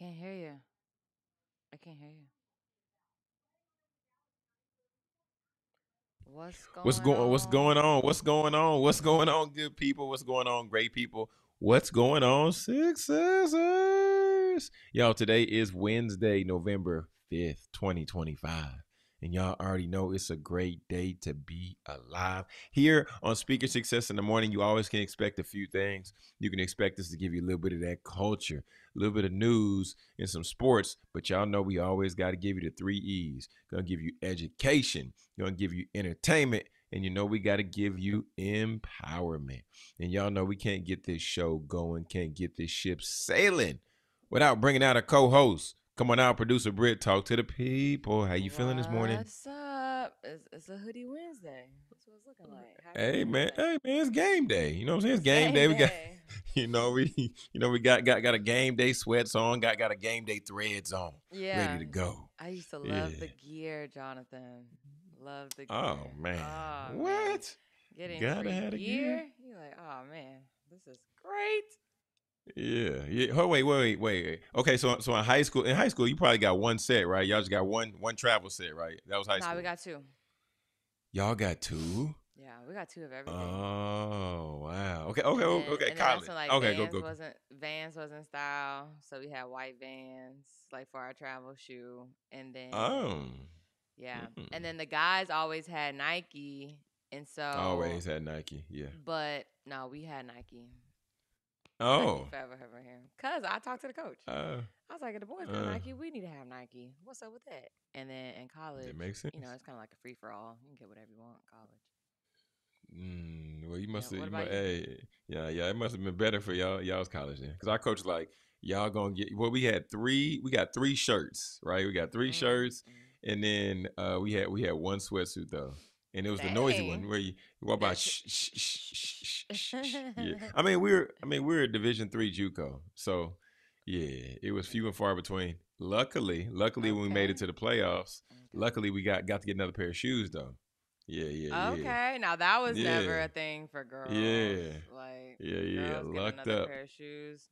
can't hear you. I can't hear you. What's going What's on? going on? What's going on? What's going on, good people? What's going on, great people? What's going on, successors? Y'all, today is Wednesday, November 5th, 2025. And y'all already know it's a great day to be alive. Here on Speaker Success in the Morning, you always can expect a few things. You can expect us to give you a little bit of that culture, a little bit of news, and some sports. But y'all know we always got to give you the three E's. Gonna give you education, gonna give you entertainment, and you know we got to give you empowerment. And y'all know we can't get this show going, can't get this ship sailing without bringing out a co-host. Come on out, producer Britt, talk to the people. How you feeling this morning? What's up? It's a hoodie Wednesday. That's what it's looking like. How you Hey man, feeling? hey man, it's game day. You know what I'm saying? It's It's game game day. We got, day. we got a game day sweats on, got a game day threads on, ready Yeah. to go. I used to love Yeah. the gear, Jonathan. Love the Oh gear. man, Oh man. what? Getting Gotta free have the gear. gear. You're like, oh man, this is great. Yeah, yeah. Oh wait. Okay, so in high school, you probably got one set, right? Y'all just got one travel set, right? That was high Nah, we school. got two. Y'all got two. Yeah, we got two of everything. Oh wow. And then Okay. and then that's College. when like Okay, go. Vans wasn't style. So we had white Vans like for our travel shoe. And then Um. yeah. And mm. then the guys always had Nike. And so Always had Nike. Yeah. but no, we had Nike. Nike Oh. forever over here. Cause I talked to the coach. Uh. I was like, if the boys got Uh. Nike, we need to have Nike. What's up with that? And then in That college, makes sense. it's kinda like a free for all. You can get whatever you want in college. Well, you Yeah. must have. What You about must. you? Hey, yeah. It must have been better for y'all's college then, because our coach was like, y'all gonna get. Well, we had three. We got three shirts, right? We got three Mm, shirts, mm. and then we had one sweatsuit though, and it was the noisy one Dang. where you what about That's shh shh shh shh, shh shh, shh shh. shh. Yeah, I mean we're a Division 3 JUCO, so yeah, it was few and far between. Luckily, when we made it Okay. to the playoffs, Okay. luckily we got to get another pair of shoes though. Yeah. Okay. Now that was Yeah. never a thing for girls. Yeah. Like Yeah. girls getting Lucked another up. pair of shoes.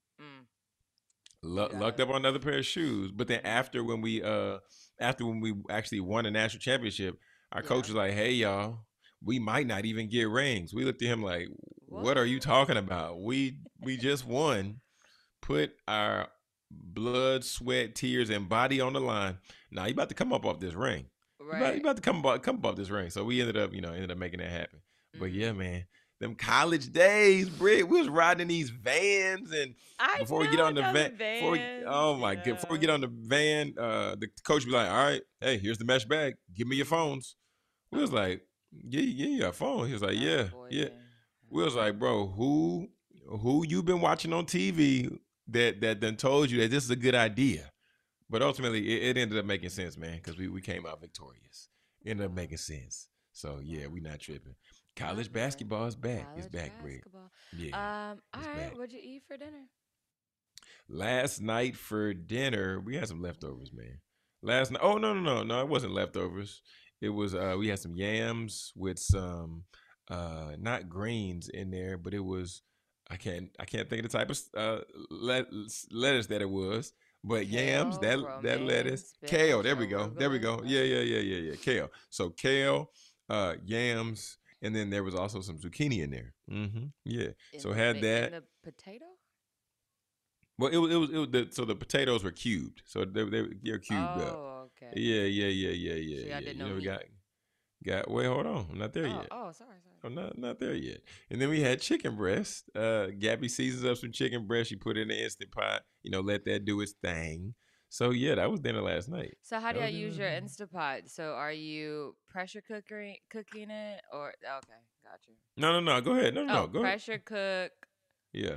You Lucked gotta. up on another pair of shoes. But then Mm, after when we actually won a national championship, our yeah. coach was like, "Hey y'all, we might not even get rings." We looked at him like, "What are you What? talking about? We just won. Put our blood, sweat, tears, and body on the line. Now you about to come up off this ring. You Right. about to come up off this ring." So we ended up making that happen. But yeah, Mm. man, them college days, Britt, we was riding in these vans, and I before we get on the never done van, the bands. before we Yeah. get on the van, the coach be like, "All right, hey, here's the mesh bag. Give me your Mm. phones." We was Oh, like, "Yeah, a phone." He was like, that's a "Yeah, boy yeah." thing. We was like, "Bro, who you been watching on TV that then told you that this is a good idea?" But ultimately, it ended up making sense, man, because we came out victorious. It ended up Wow. making sense. So yeah, Wow. we not tripping. College Okay. basketball is back. It's College back, Britt. basketball. Yeah, All it's right. back. What'd you eat for dinner? Last night for dinner, we had some leftovers, man. Last night, oh no, it wasn't leftovers. It was we had some yams with some not greens in there, but it was I can't think of the type of let, lettuce that it was, but yams, Kale, that romaine, lettuce, kale. spinach, There we go, there we arugula. go. Yeah, Okay. kale. So kale, yams, and then there was also some zucchini in there. Yeah, so had In that. the potato? Well, so the potatoes were cubed, so they're cubed up. Oh, okay. Yeah. So y'all did You no know, we meat. got. Wait, hold on, I'm not there yet. Sorry. I'm not there yet. And then we had chicken breast. Gabby seasons up some chicken breast. She put it in the instant pot. Let that do its thing. So yeah, that was dinner last night. So how do That y'all was dinner use last your night. Instapot? So are you pressure cooking it or okay, got you. No. Go ahead. No. Oh, Go ahead. pressure cook Yeah.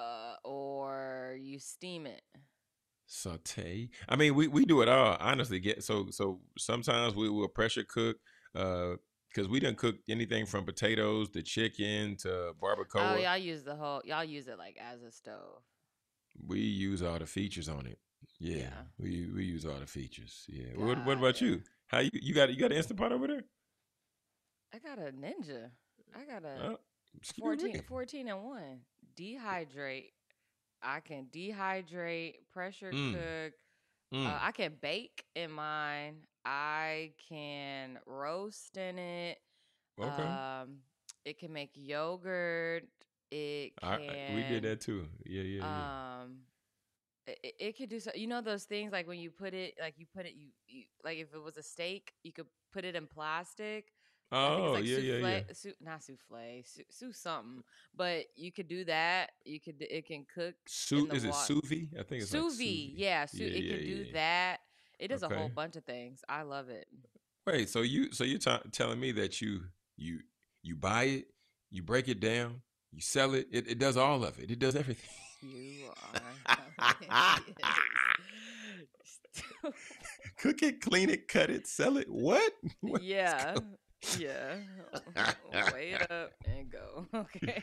or you steam it. Saute. I mean, we do it all. Honestly, get so sometimes we will pressure cook, because we didn't cook anything from potatoes to chicken to Oh, barbacoa. y'all use it like as a stove. We use all the features on it. Yeah, Yeah. we use all the features. Yeah. What Got about it. you? How you got an instant pot over there? I got a ninja. I got a Uh, excuse 14, me. 14 and 1. Dehydrate. I can dehydrate, pressure Mm, cook. mm. I can bake in mine. I can roast in it. Okay. Um, it can make yogurt. It We did can that too. Yeah, yeah, yeah. um it could do so, you know, those things like when you put it, like you put it, you like if it was a steak, you could put it in plastic. I think it's Oh, like yeah, yeah, yeah. not souffle, something. But you could do that. You could it can cook in Sous the is it water. sous vide? I think it's like Sous sous vide, vide. yeah, Yeah, it yeah, can do yeah. that. It does a whole Okay. bunch of things. I love it. Wait, so you're telling me that you you buy it, you break it down, you sell it. It does all of it. It does everything. You are hilarious. Cook it, clean it, cut it, sell it. What? Yeah. Yeah. Weigh it up and go. Okay.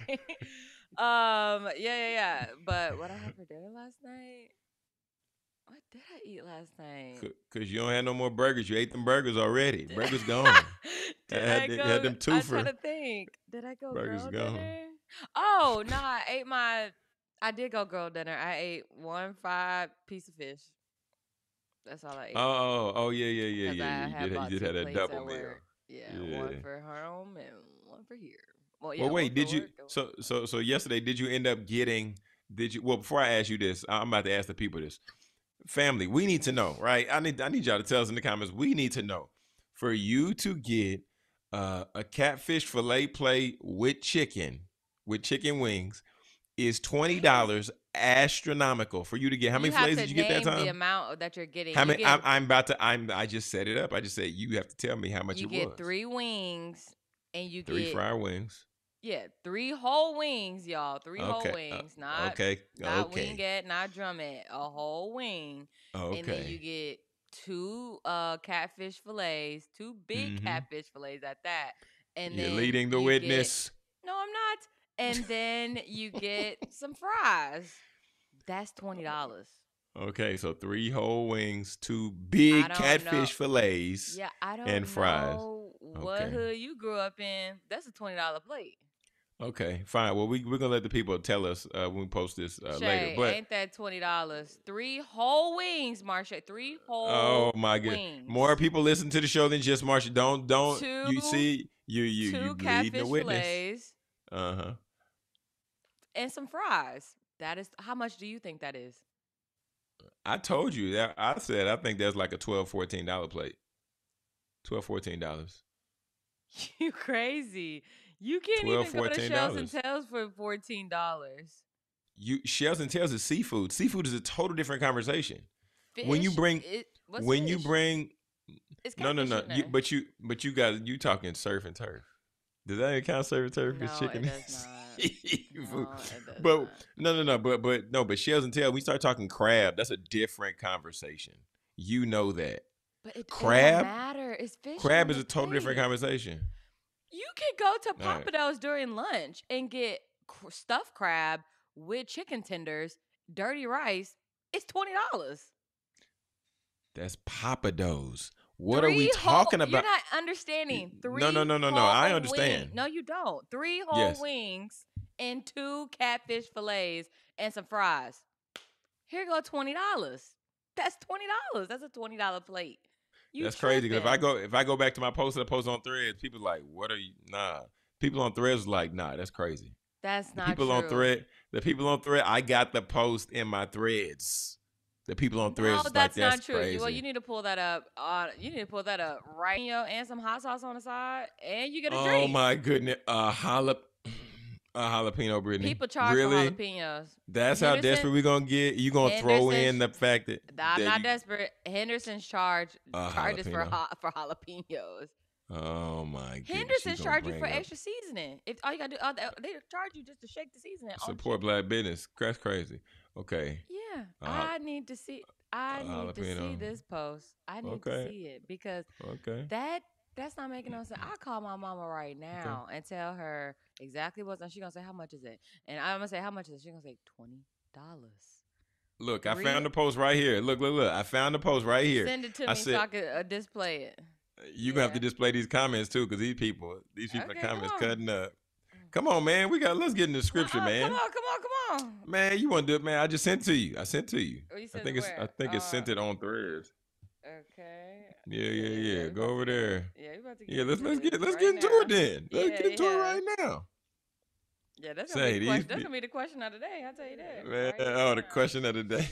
Yeah. But what I had for dinner last night? What did I eat last night? Cause you don't have no more burgers. You ate them burgers already. Burgers gone. Did I Had go? them I'm trying twofer to think. Did I go burgers girl gone. dinner? Oh no, I did go girl dinner. I ate one fried piece of fish. That's all I ate. Oh, yeah, yeah, yeah, Because yeah, I yeah. had You bought did two have that plates double at meal. work. Yeah, one Yeah. for home and one for here. Well, Well, yeah, one wait. for Did you? work and one So, for so, so yesterday, did you end up getting? Did you? Well, before I ask you this, I'm about to ask the people this. Family, we need to know, right? I need y'all to tell us in the comments. We need to know for you to get a catfish fillet plate with chicken wings is $20 astronomical for you to get. How You many have fillets to did you get that name the time? amount that you're getting. How many? I'm about to. I just set it up. I just said you have to tell me how much You it get was. 3 wings and you 3 fried wings. yeah, 3 whole wings, y'all. 3 whole wings, not Okay. not Okay. wingette, not drumette, a whole wing. And then you Okay. get two catfish fillets, two big Mm-hmm. catfish fillets at that. And You're then leading the you get witness. no, I'm not. And then you get some fries. That's $20. Okay, so 3 whole wings, two I big don't know. catfish fillets, Yeah, I and don't fries. know what Okay. hood you grew up in. That's a $20 plate. Okay, fine. Well, we're gonna let the people tell us when we post this later. Shay, But ain't that $20? 3 whole wings, Marsha. Three oh whole my god, more wings. people listen to the show than just Marsha. Don't you Two see you two leading the catfish witness? fillets Uh-huh. and some fries. That is how much do you think that is? I told you that. I said I think that's like a $12-14 plate. $12-14. You crazy. You can't 12 even go to Shells and $14. Tails for $14. You shells and tails is seafood. Seafood is a total different conversation. When you Fish? bring What's when you fish? bring It's no catfish in there. but you guys you talking surf and turf. Does that even count surf and turf? Because No, it chicken does not. seafood. No, it does But not. but shells and tails. We start talking crab. That's a different conversation. You know that But it don't crab matter. It's fish crab on is the a total different plate. conversation. You can go to All right. Papados during lunch and get stuffed crab with chicken tenders, dirty rice. It's $20. That's Papados. What are we talking You're about? not understanding. No, no, Three no, no, no. whole I wings. understand. No, you don't. 3 whole Yes. wings and 2 catfish fillets and some fries. Here go $20. That's $20. That's a $20 plate. That's crazy. Because if I go back to my post that I post on Threads, people like, what are you? Nah. People on Threads like, nah, that's crazy. That's The not people true. on Thread, the people on Thread, I got the post in my Threads. The people on Threads No, is like, that's that's not true. crazy. Well, you need to pull that up. You need to pull that up right and some hot sauce on the side, and you get a drink. Oh my goodness, a jalapeno, Brittany. People charge really? for jalapenos. That's how desperate we gonna get. You gonna throw in the fact that I'm not desperate. Henderson's charges jalapeno. for jalapenos. Oh my goodness. Henderson's charge you for extra seasoning. If all you gotta do, they charge you just to shake the seasoning. Support black business. That's crazy. Okay. Yeah, I need to see. I need to see this post. I need to see it because that's not making no sense. I'll call my mama right now and tell her exactly what's on. She's gonna say, how much is it? And I'm gonna say, how much is it? She's gonna say $20. Look, I found the post right here. Look. I found the post right here. Send it to me so I can display it. You're gonna have to display these comments too, because these people in the comments Come on, man. Let's get in the scripture, man. Come on. Man, you want to do it, man? I just sent it to you. I sent it to you. Oh, you I think it's sent it on Threads. Okay. Yeah. Go over there. Let's get into it then. Let's get into it right now. Yeah, that's gonna be the question of the day. I'll tell you that. Man, the question of the day.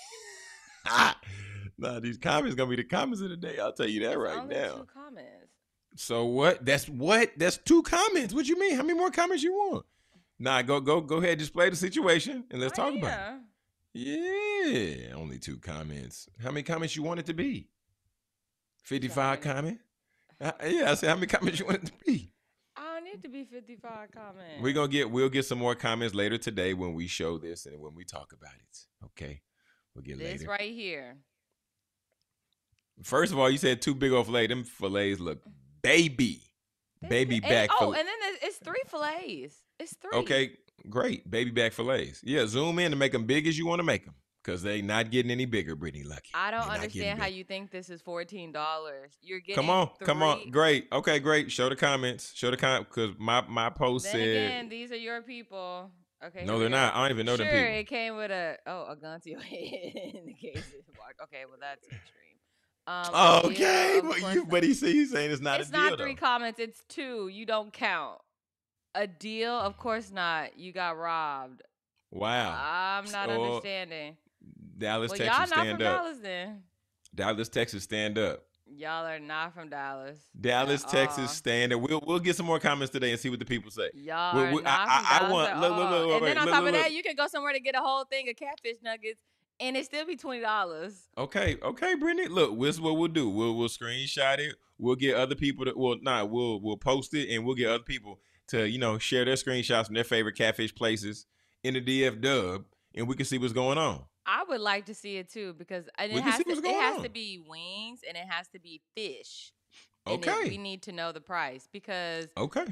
Nah, these comments gonna be the comments of the day. I'll tell you that right now. 2 comments. So what? That's 2 comments. What you mean? How many more comments you want? Nah, go ahead, display the situation and let's talk about it. Yeah, only 2 comments. How many comments you want it to be? 55 comments? Yeah, I said how many comments you want it to be? I don't need to be 55 comments. We'll get some more comments later today when we show this and when we talk about it. Okay. We'll get this later. Right here. First of all, you said 2 big old fillets. Them fillets look baby back. And then it's 3 fillets. It's 3. Okay, great. Baby back fillets. Yeah, zoom in to make them big as you want to make them. Because they not getting any bigger, Brittany Lucky. I don't understand how you think this is $14. You're getting Come on. Great. Okay, great. Show the comments. Because my post said. Again, these are your people. Okay. No, they're not. I don't even know them people. Sure, it came with a gun to your head in the case. Okay, well, that's extreme. Okay, but he's saying it's not a deal. It's not 3 comments. It's 2. You don't count. A deal? Of course not. You got robbed. Wow. I'm not understanding. Dallas, Texas, y'all not stand from up. Dallas, then. Dallas, Texas, stand up. Y'all are not from Dallas. Dallas, Texas, stand up. We'll get some more comments today and see what the people say. Y'all are not from Dallas at all. And then on top of that, you can go somewhere to get a whole thing of catfish nuggets, and it still be $20. Okay, Brittany. Look, this is what we'll do. We'll screenshot it. We'll get other people to. We'll post it, and we'll get other people to share their screenshots from their favorite catfish places in the DF Dub, and we can see what's going on. I would like to see it too because it has to be wings and it has to be fish. Okay. And we need to know the price because. Okay.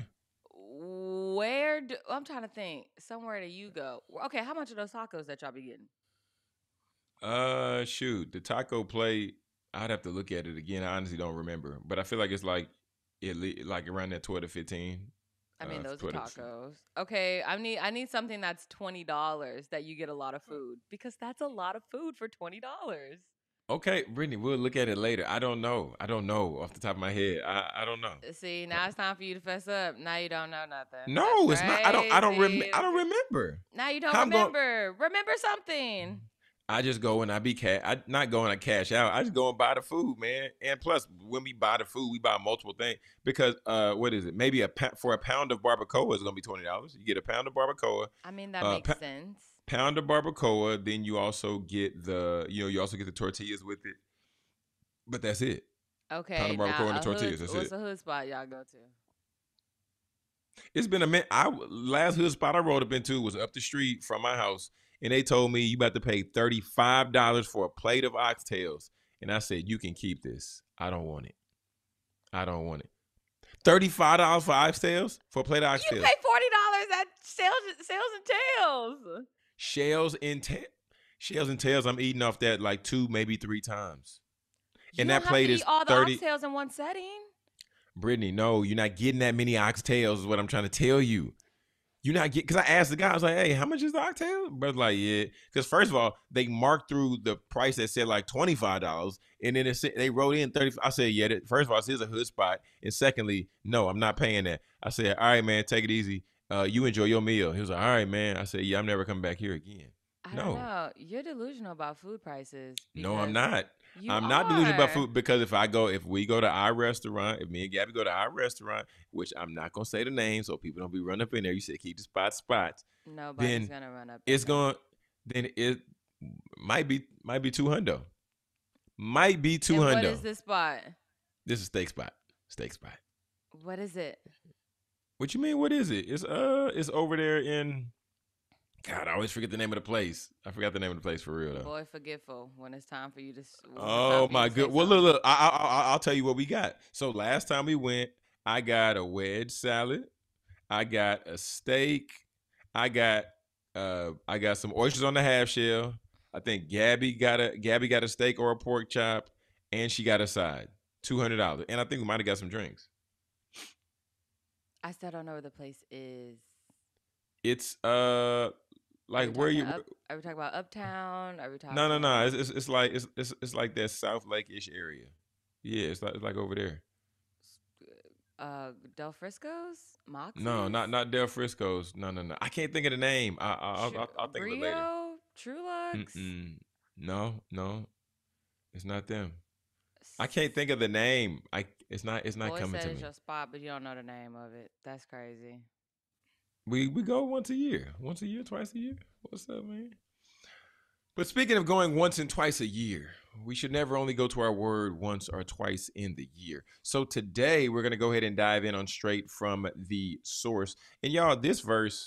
I'm trying to think. Somewhere that you go. Okay, how much are those tacos that y'all be getting? Shoot, the taco plate. I'd have to look at it again. I honestly don't remember, but I feel like it's like around that 12 to 15. I mean, those are tacos. Okay, I need something that's $20 that you get a lot of food because that's a lot of food for $20. Okay, Brittany, we'll look at it later. I don't know off the top of my head. I don't know. See, now it's time for you to fess up. Now you don't know nothing. No, it's not. I don't remember. Now you don't remember. Remember something. I just go and I not going to cash out. I just go and buy the food, man. And plus, when we buy the food, we buy multiple things because what is it? Maybe for a pound of barbacoa is going to be $20. You get a pound of barbacoa. I mean that makes sense. Pound of barbacoa, then you also get the tortillas with it. But that's it. Okay. Pound of barbacoa and the tortillas. What's the hood spot y'all go to? It's been a minute. Last hood spot I rode up into was up the street from my house. And they told me you about to pay $35 for a plate of oxtails. And I said, you can keep this. I don't want it. $35 for oxtails? For a plate of oxtails? You pay $40 at Shells and Tails. Shells and Tails, I'm eating off that like 2, maybe 3 times. And that plate is all the oxtails in one setting. Brittany, no, you're not getting that many oxtails is what I'm trying to tell you. You're not getting, because I asked the guy, I was like, hey, how much is the oxtail? Brother's like, yeah. Because first of all, they marked through the price that said like $25. And then they wrote in 30. I said, yeah, first of all, this is a hood spot. And secondly, no, I'm not paying that. I said, all right, man, take it easy. You enjoy your meal. He was like, all right, man. I said, yeah, I'm never coming back here again. I don't know. You're delusional about food prices. No, I'm not. I'm not delusional about food because if we go to our restaurant, if me and Gabby go to our restaurant, which I'm not gonna say the name so people don't be running up in there. You said keep the spots. Nobody's gonna run up. Then it might be $200. Might be $200. What is this spot? This is steak spot. What is it? What you mean? What is it? It's over there in. God, I always forget the name of the place. I forgot the name of the place for real though. Boy, forgetful when it's time for you to. Oh my good. Well, look. I'll tell you what we got. So last time we went, I got a wedge salad. I got a steak. I got some oysters on the half shell. I think Gabby got a steak or a pork chop, and she got a side. $200, and I think we might have got some drinks. I still don't know where the place is. It's Are we like where talking you up? Are we talking about uptown? Are we no. talking It's like that South Lake-ish area. Yeah, it's like over there. Del Frisco's? No, Moxie's? not Del Frisco's. No. I can't think of the name. I'll think of it later. Brio? Trulux? Mm-mm. No, it's not them. I can't think of the name. It's not Boy coming said to it's me. your spot, but you don't know the name of it. That's crazy. We go once a year, twice a year. What's up, man? But speaking of going once and twice a year, we should never only go to our word once or twice in the year. So today we're going to go ahead and dive in on straight from the source. And y'all, this verse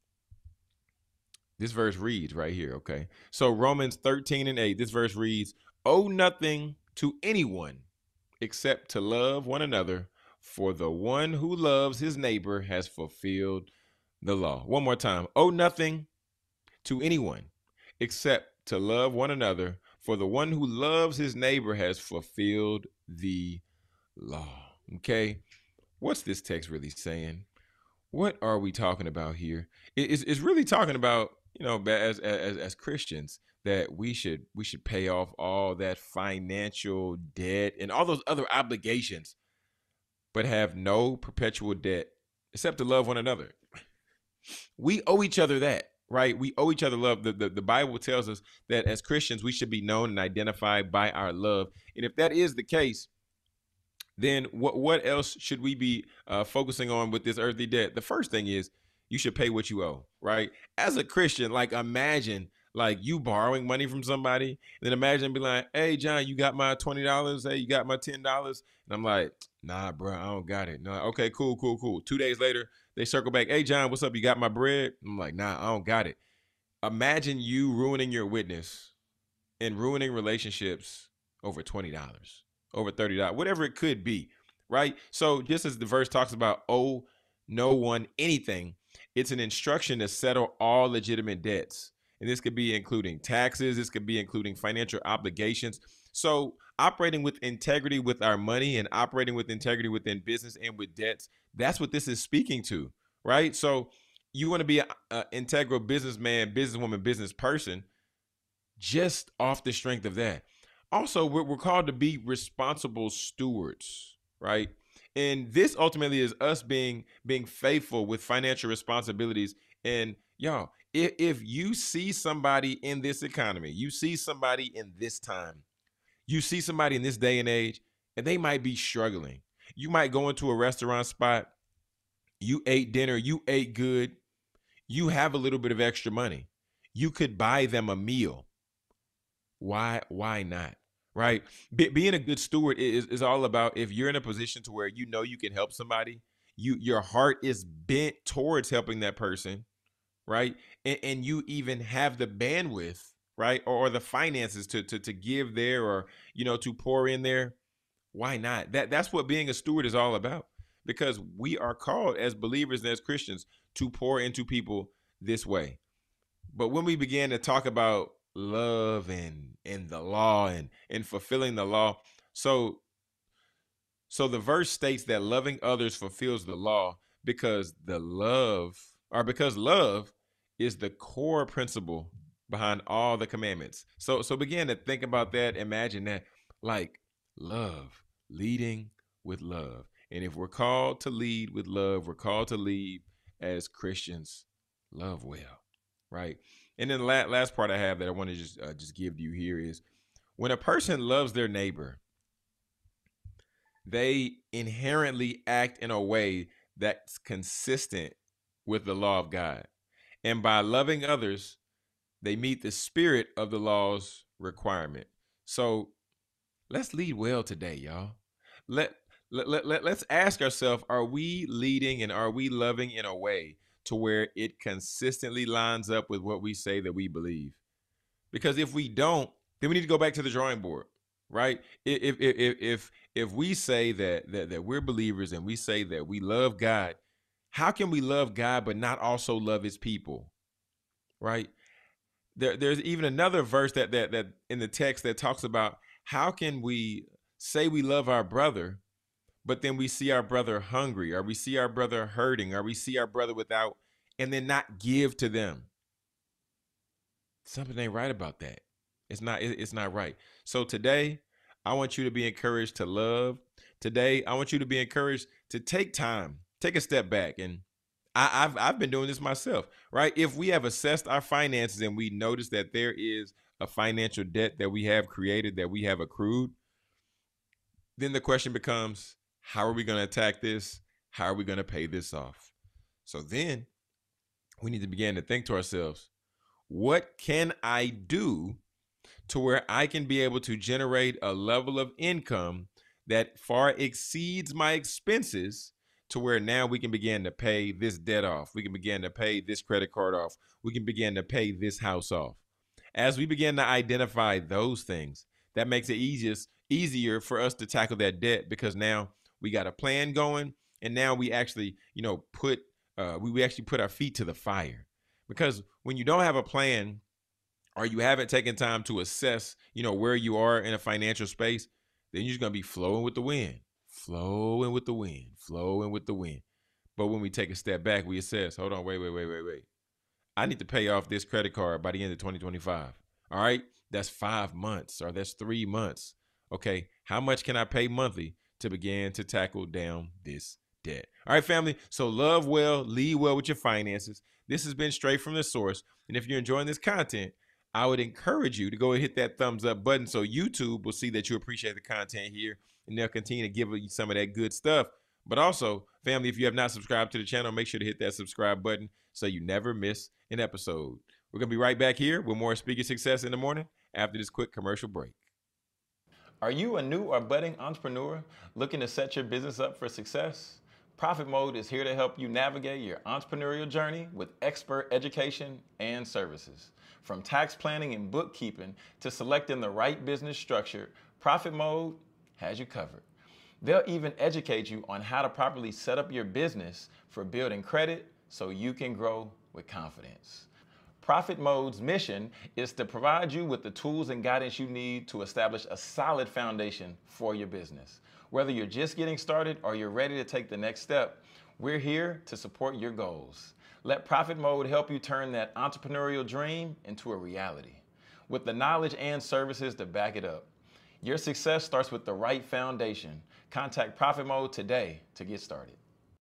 reads right here, okay? So Romans 13:8, this verse reads, "Owe nothing to anyone except to love one another, for the one who loves his neighbor has fulfilled the law." One more time. "Owe nothing to anyone except to love one another, for the one who loves his neighbor has fulfilled the law." Okay, what's this text really saying? What are we talking about here? It's really talking about, as Christians, that we should pay off all that financial debt and all those other obligations, but have no perpetual debt except to love one another. We owe each other that. Right? We owe each other love. The Bible tells us that as Christians, we should be known and identified by our love. And if that is the case, then what else should we be focusing on with this earthly debt? The first thing is you should pay what you owe, right? As a Christian, like imagine like you borrowing money from somebody, and then imagine be like, "Hey, John, you got my $20? Hey, you got my $10?" And I'm like, "Nah, bro, I don't got it." No, okay, cool. 2 days later, they circle back. "Hey, John, what's up? You got my bread?" I'm like, "Nah, I don't got it." Imagine you ruining your witness and ruining relationships over $20, over $30, whatever it could be, right? So just as the verse talks about, owe no one anything, it's an instruction to settle all legitimate debts. And this could be including taxes. This could be including financial obligations. So operating with integrity with our money and operating with integrity within business and with debts, that's what this is speaking to, right? So you want to be an integral businessman, businesswoman, business person just off the strength of that. Also, we're called to be responsible stewards, right? And this ultimately is us being faithful with financial responsibilities. And y'all, if you see somebody in this economy, you see somebody in this time, you see somebody in this day and age, and they might be struggling. You might go into a restaurant spot, you ate dinner, you ate good, you have a little bit of extra money. You could buy them a meal. Why not? Right? Being a good steward is all about, if you're in a position to where you know you can help somebody, your heart is bent towards helping that person, right? And you even have the bandwidth, right? Or the finances to give there, or to pour in there. Why not? That's what being a steward is all about. Because we are called as believers and as Christians to pour into people this way. But when we began to talk about love and the law and fulfilling the law, so the verse states that loving others fulfills the law because love is the core principle behind all the commandments. So begin to think about that. Imagine that, like love, leading with love. And if we're called to lead with love, we're called to lead as Christians, love well, right? And then the last part I have that I want to just give to you here is, when a person loves their neighbor, they inherently act in a way that's consistent with the law of God. And by loving others, they meet the spirit of the law's requirement. So let's lead well today, y'all. Let's ask ourselves, are we leading and are we loving in a way to where it consistently lines up with what we say that we believe? Because if we don't, then we need to go back to the drawing board, right? If we say that we're believers and we say that we love God, how can we love God but not also love his people, right? There's even another verse that in the text that talks about, how can we say we love our brother, but then we see our brother hungry, or we see our brother hurting, or we see our brother without and then not give to them. Something ain't right about that. It's not right. So today, I want you to be encouraged to love. Today, I want you to be encouraged to take time, take a step back. And I've been doing this myself, right? If we have assessed our finances and we notice that there is a financial debt that we have created, that we have accrued, then the question becomes, how are we going to attack this? How are we going to pay this off? So then we need to begin to think to ourselves, what can I do to where I can be able to generate a level of income that far exceeds my expenses, to where now we can begin to pay this debt off. We can begin to pay this credit card off. We can begin to pay this house off. As we begin to identify those things, that makes it easier for us to tackle that debt, because now we got a plan going, and now we actually, put our feet to the fire. Because when you don't have a plan, or you haven't taken time to assess, where you are in a financial space, then you're just going to be flowing with the wind. But when we take a step back, we assess, hold on, wait. I need to pay off this credit card by the end of 2025. All right, that's 5 months, or that's 3 months. Okay, how much can I pay monthly to begin to tackle down this debt? All right, family. So love well, lead well with your finances. This has been Straight from the Source. And if you're enjoying this content, I would encourage you to go and hit that thumbs up button so YouTube will see that you appreciate the content here, and they'll continue to give you some of that good stuff. But also, family, if you have not subscribed to the channel, make sure to hit that subscribe button so you never miss an episode. We're going to be right back here with more Speaker Success in the Morning after this quick commercial break. Are you a new or budding entrepreneur looking to set your business up for success? Profit Mode is here to help you navigate your entrepreneurial journey with expert education and services. From tax planning and bookkeeping to selecting the right business structure, Profit Mode has you covered. They'll even educate you on how to properly set up your business for building credit so you can grow with confidence. Profit Mode's mission is to provide you with the tools and guidance you need to establish a solid foundation for your business. Whether you're just getting started or you're ready to take the next step, we're here to support your goals. Let Profit Mode help you turn that entrepreneurial dream into a reality with the knowledge and services to back it up. Your success starts with the right foundation. Contact Profit Mode today to get started.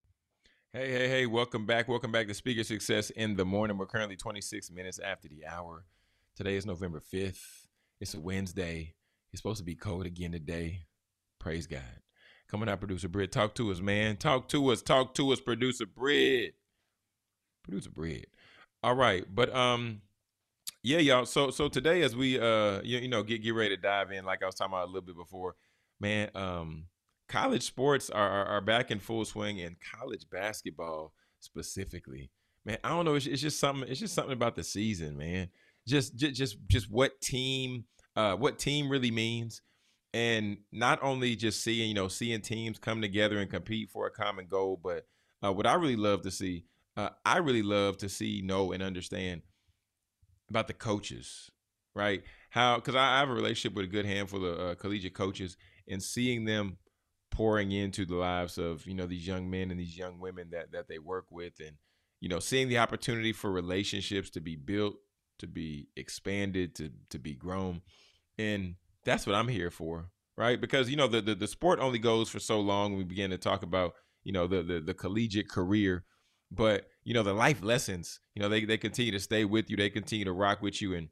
Hey, welcome back. Welcome back to Speaker Success in the Morning. We're currently 26 minutes after the hour. Today is November 5th. It's a Wednesday. It's supposed to be cold again today. Praise God. Coming out, Producer Britt. Talk to us, man. Talk to us, Producer Britt. Producer Britt. All right. But yeah, y'all. So today, as we get ready to dive in, like I was talking about a little bit before, man, college sports are back in full swing, and college basketball specifically, man. I don't know. It's just something. It's just something about the season, man. Just what team really means, and not only just seeing teams come together and compete for a common goal, but what I really love to see, know, and understand about the coaches, right? Because I have a relationship with a good handful of collegiate coaches, and seeing them pouring into the lives of, these young men and these young women that they work with, and, seeing the opportunity for relationships to be built, to be expanded, to be grown. And that's what I'm here for, right? Because, the sport only goes for so long when we begin to talk about, the collegiate career. But, the life lessons, they continue to stay with you. They continue to rock with you. And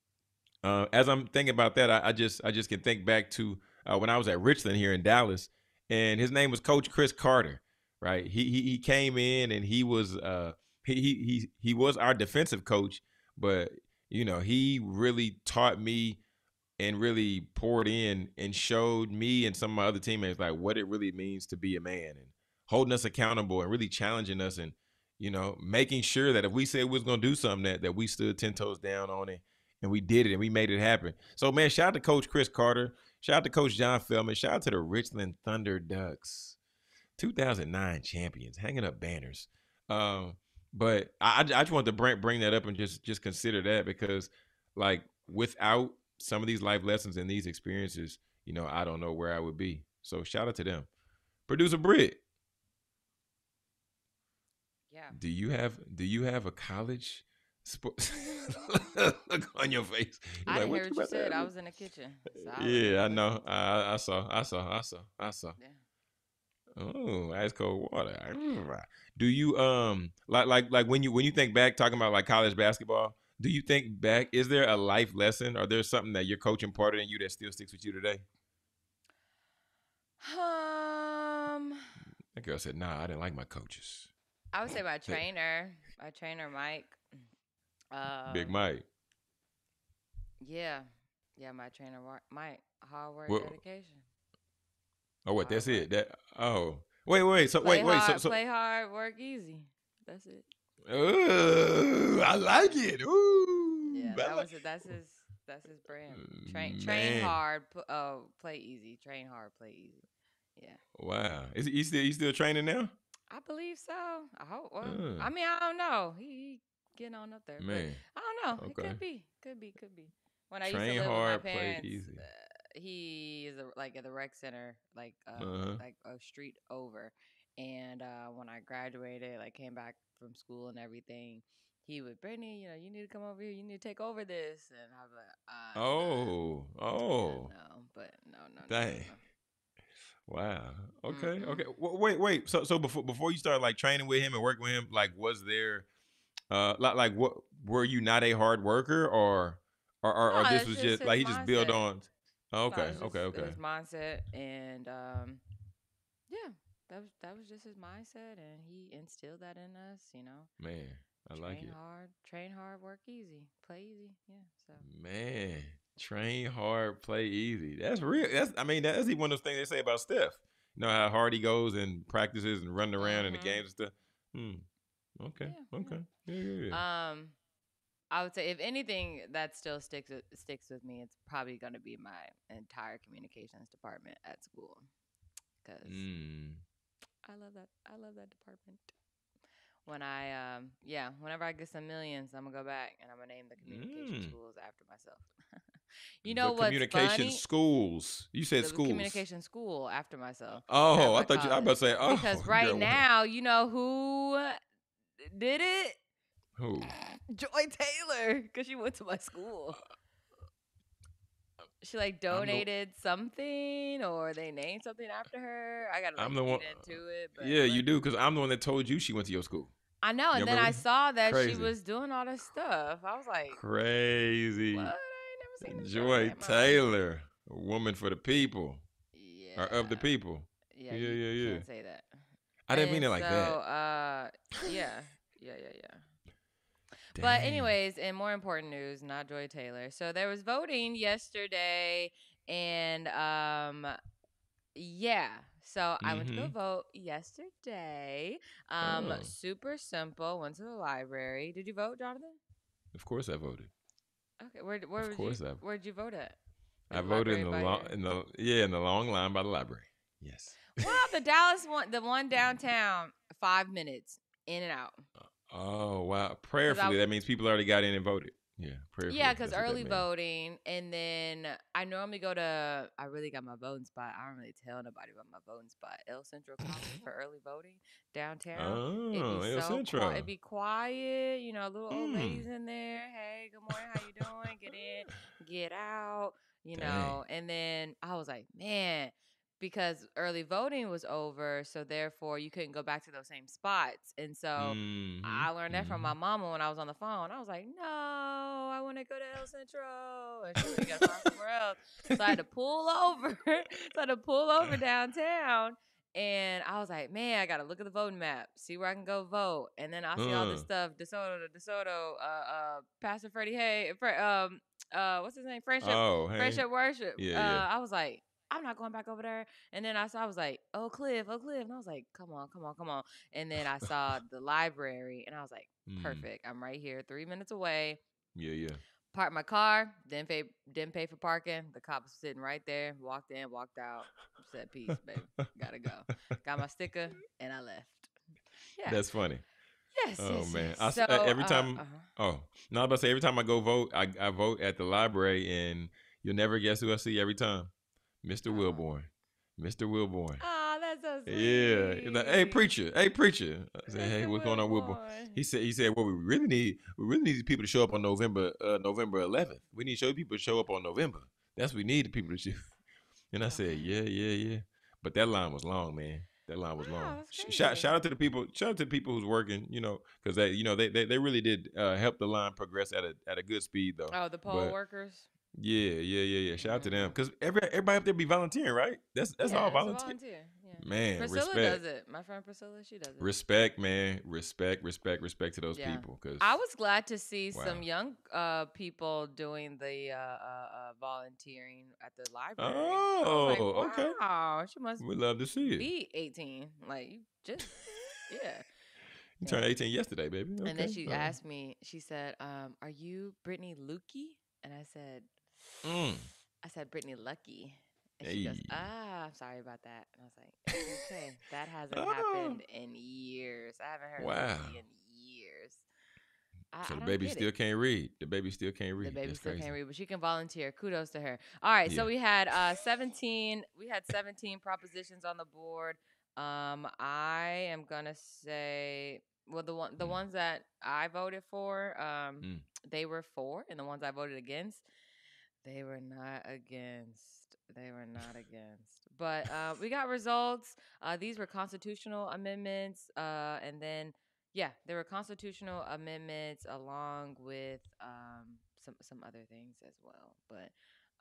as I'm thinking about that, I just can think back to when I was at Richland here in Dallas, and his name was Coach Chris Carter, right? He came in, and he was he was our defensive coach, but he really taught me and really poured in and showed me and some of my other teammates like what it really means to be a man, and holding us accountable and really challenging us, and making sure that if we said we was gonna do something, that we stood 10 toes down on it, and we did it, and we made it happen. So, man, shout out to Coach Chris Carter. Shout out to Coach John Feldman. Shout out to the Richland Thunder Ducks, 2009 champions, hanging up banners. But I just wanted to bring that up and just consider that, because, like, without some of these life lessons and these experiences, I don't know where I would be. So shout out to them. Producer Britt. Yeah. Do you have a college sports? Look on your face. I didn't hear what you said. I was in the kitchen. So Yeah, I know. I saw. Yeah. Oh, ice cold water. Do you like when you think back talking about like college basketball? Do you think back? Is there a life lesson, or there's something that your coach imparted in you that still sticks with you today? Um, That girl said, "Nah, I didn't like my coaches." I would say my trainer Mike. Big Mike. Yeah, yeah, my trainer Mike. Hard work, What? dedication. Oh, what? That's it. That. Oh, wait. So play wait. Hard, So play hard, work easy. That's it. Ooh, I like it. Ooh, Yeah, that's his brand. Train hard, play easy. Train hard, play easy. Yeah. Wow. Is he still training now? I believe so. I hope. Well, I mean, I don't know. He getting on up there, man. But I don't know. Okay. It could be. When I Train used to live hard, with my parents, play easy. He is like at the rec center, like a street over. And when I graduated, like came back from school and everything, he would, Brittany, you need to come over here. You need to take over this. And I was like, no, but no. Dang. No. Wow. Okay. Okay. Wait. So before you started like training with him and working with him, like was there, like what were you not a hard worker or No, this was just like he just built on? Okay. No, his mindset, and yeah, that was just his mindset, and he instilled that in us. Man, I like it. Train hard, work easy, play easy. Yeah. So. Man, train hard, play easy. That's real. That's even one of those things they say about Steph. You know how hard he goes and practices and running around in the games and stuff. Okay. Yeah, okay. Yeah. I would say if anything that still sticks with me, it's probably going to be my entire communications department at school, because I love that department. Whenever I get some millions, I'm gonna go back and I'm gonna name the communication schools after myself. What's communication funny? schools. You said schools. Communication school after myself. Oh, I thought I was about to say. Oh, because right now, you know who did it? Who? Joy Taylor, because she went to my school. She like donated something, or they named something after her. I gotta get into it. But, yeah, you do, because I'm the one that told you she went to your school. I know, and then I saw that she was doing all this stuff. I was like, crazy. What? I ain't never seen Joy Taylor, a woman for the people. Yeah. Or of the people. Yeah. You can't say that. I didn't mean it like that. Yeah. Dang. But anyways, and more important news, not Joy Taylor. So there was voting yesterday, and so I went to go vote yesterday. Super simple. Went to the library. Did you vote, Jonathan? Of course I voted. Okay, where'd you vote at? I voted in the long line by the library. Yes. Well, the Dallas one, the one downtown, 5 minutes in and out. Oh wow! Prayerfully, that means people already got in and voted. Yeah, prayerfully. Yeah, because early voting, and then I normally go to. I really got my voting spot. I don't really tell nobody about my voting spot. El Centro College for early voting downtown. Oh, El Centro. It'd be quiet. Little old ladies in there. Hey, good morning. How you doing? Get in, get out. And then I was like, man. Because early voting was over, so therefore you couldn't go back to those same spots. And so I learned that from my mama when I was on the phone. I was like, no, I want to go to El Centro. And she said, you got to find somewhere else. So I had to pull over. Downtown. And I was like, man, I got to look at the voting map, see where I can go vote. And then I see all this stuff, DeSoto, Pastor Freddie Hay, what's his name? Friendship Worship. Yeah. I was like, I'm not going back over there. And then I was like, Oak Cliff. And I was like, come on. And then I saw the library, and I was like, perfect. I'm right here, 3 minutes away. Yeah. Parked my car, didn't pay for parking. The cop was sitting right there. Walked in, walked out. Said, peace, baby. Gotta go. Got my sticker, and I left. Yeah. That's funny. Yes. Oh, man. Every time. I was about to say, every time I go vote, I vote at the library, and you'll never guess who I see every time. Mr. Wilborn. Oh, that's That's so sweet. Yeah. Like, hey preacher. I said, hey, what's going on, Wilbur? He said, well, we really need these people to show up on November 11th. We need people to show up on November. That's what we need the people to show. And I said, yeah. But that line was long, man. That line was long. Shout out to the people. Shout out to the people who's working. Because they really did help the line progress at a good speed though. Oh, the poll workers. Yeah. Shout out to them because everybody up there be volunteering, right? That's all volunteer. Yeah. Man, Priscilla does it. My friend Priscilla, she does it. Respect, man. Respect to those people. Cause I was glad to see some young people doing the volunteering at the library. Oh, okay. Wow, she must. We'd love to see it. Be 18, like you just You turned 18 yesterday, baby. Okay. And then she asked me. She said, "Are you Brittany Lukey?" And I said, "Brittany Lucky." And she goes, I'm sorry about that. And I was like, okay, that hasn't happened in years. I haven't heard of Lucky in years. So the baby still can't read. The baby still can't read. Can't read, but she can volunteer. Kudos to her. All right, so we had 17. We had 17 propositions on the board. I am gonna say, well, the ones that I voted for, they were 4, and the ones I voted against, they were not against. But we got results. These were constitutional amendments, and then there were constitutional amendments along with some other things as well. But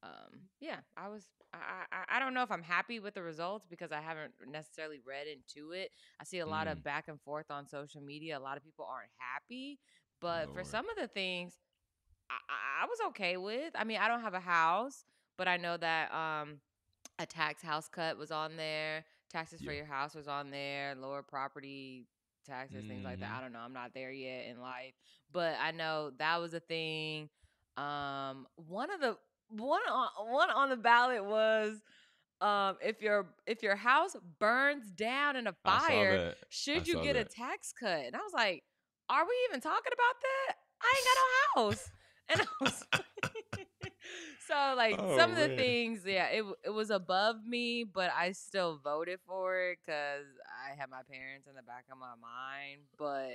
I don't know if I'm happy with the results because I haven't necessarily read into it. I see a lot of back and forth on social media. A lot of people aren't happy, but for some of the things, I was okay with. I mean, I don't have a house, but I know that a tax house cut was on there. Taxes for your house was on there. Lower property taxes, things like that. I don't know. I'm not there yet in life, but I know that was a thing. One on the ballot was if your house burns down in a fire, should you get a tax cut? And I was like, are we even talking about that? I ain't got no house. And I was so like some of the things, it was above me, but I still voted for it because I had my parents in the back of my mind. But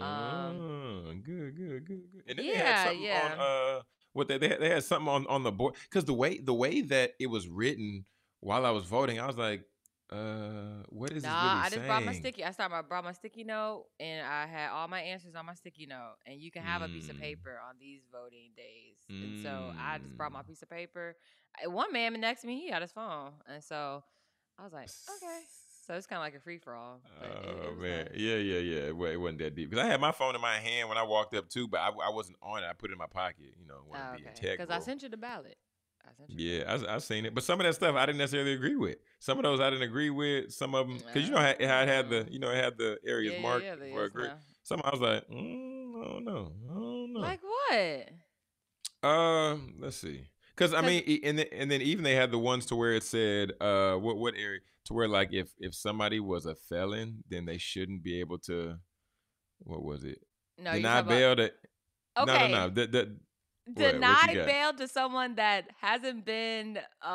good. And then they had something on what they had something on the board because the way that it was written while I was voting, I was like, what is this really I just saying? brought my sticky note, and I had all my answers on my sticky note. And you can have a piece of paper on these voting days. And so I just brought my piece of paper. One man next to me, he had his phone, and so I was like, okay. So it's kind of like a free for all. Oh man, nice. Yeah. It wasn't that deep because I had my phone in my hand when I walked up too, but I wasn't on it. I put it in my pocket, because I sent you the ballot. I've seen it, but some of that stuff I didn't necessarily agree with. Some of those I didn't agree with. Some of them, because it had the areas marked for agree. Some I was like, I don't know. Like what? Let's see. Because I mean, and then even they had the ones to where it said, what area to where like if somebody was a felon, then they shouldn't be able to. What was it? No, deny bail. Okay. No. Deny bail to someone that hasn't been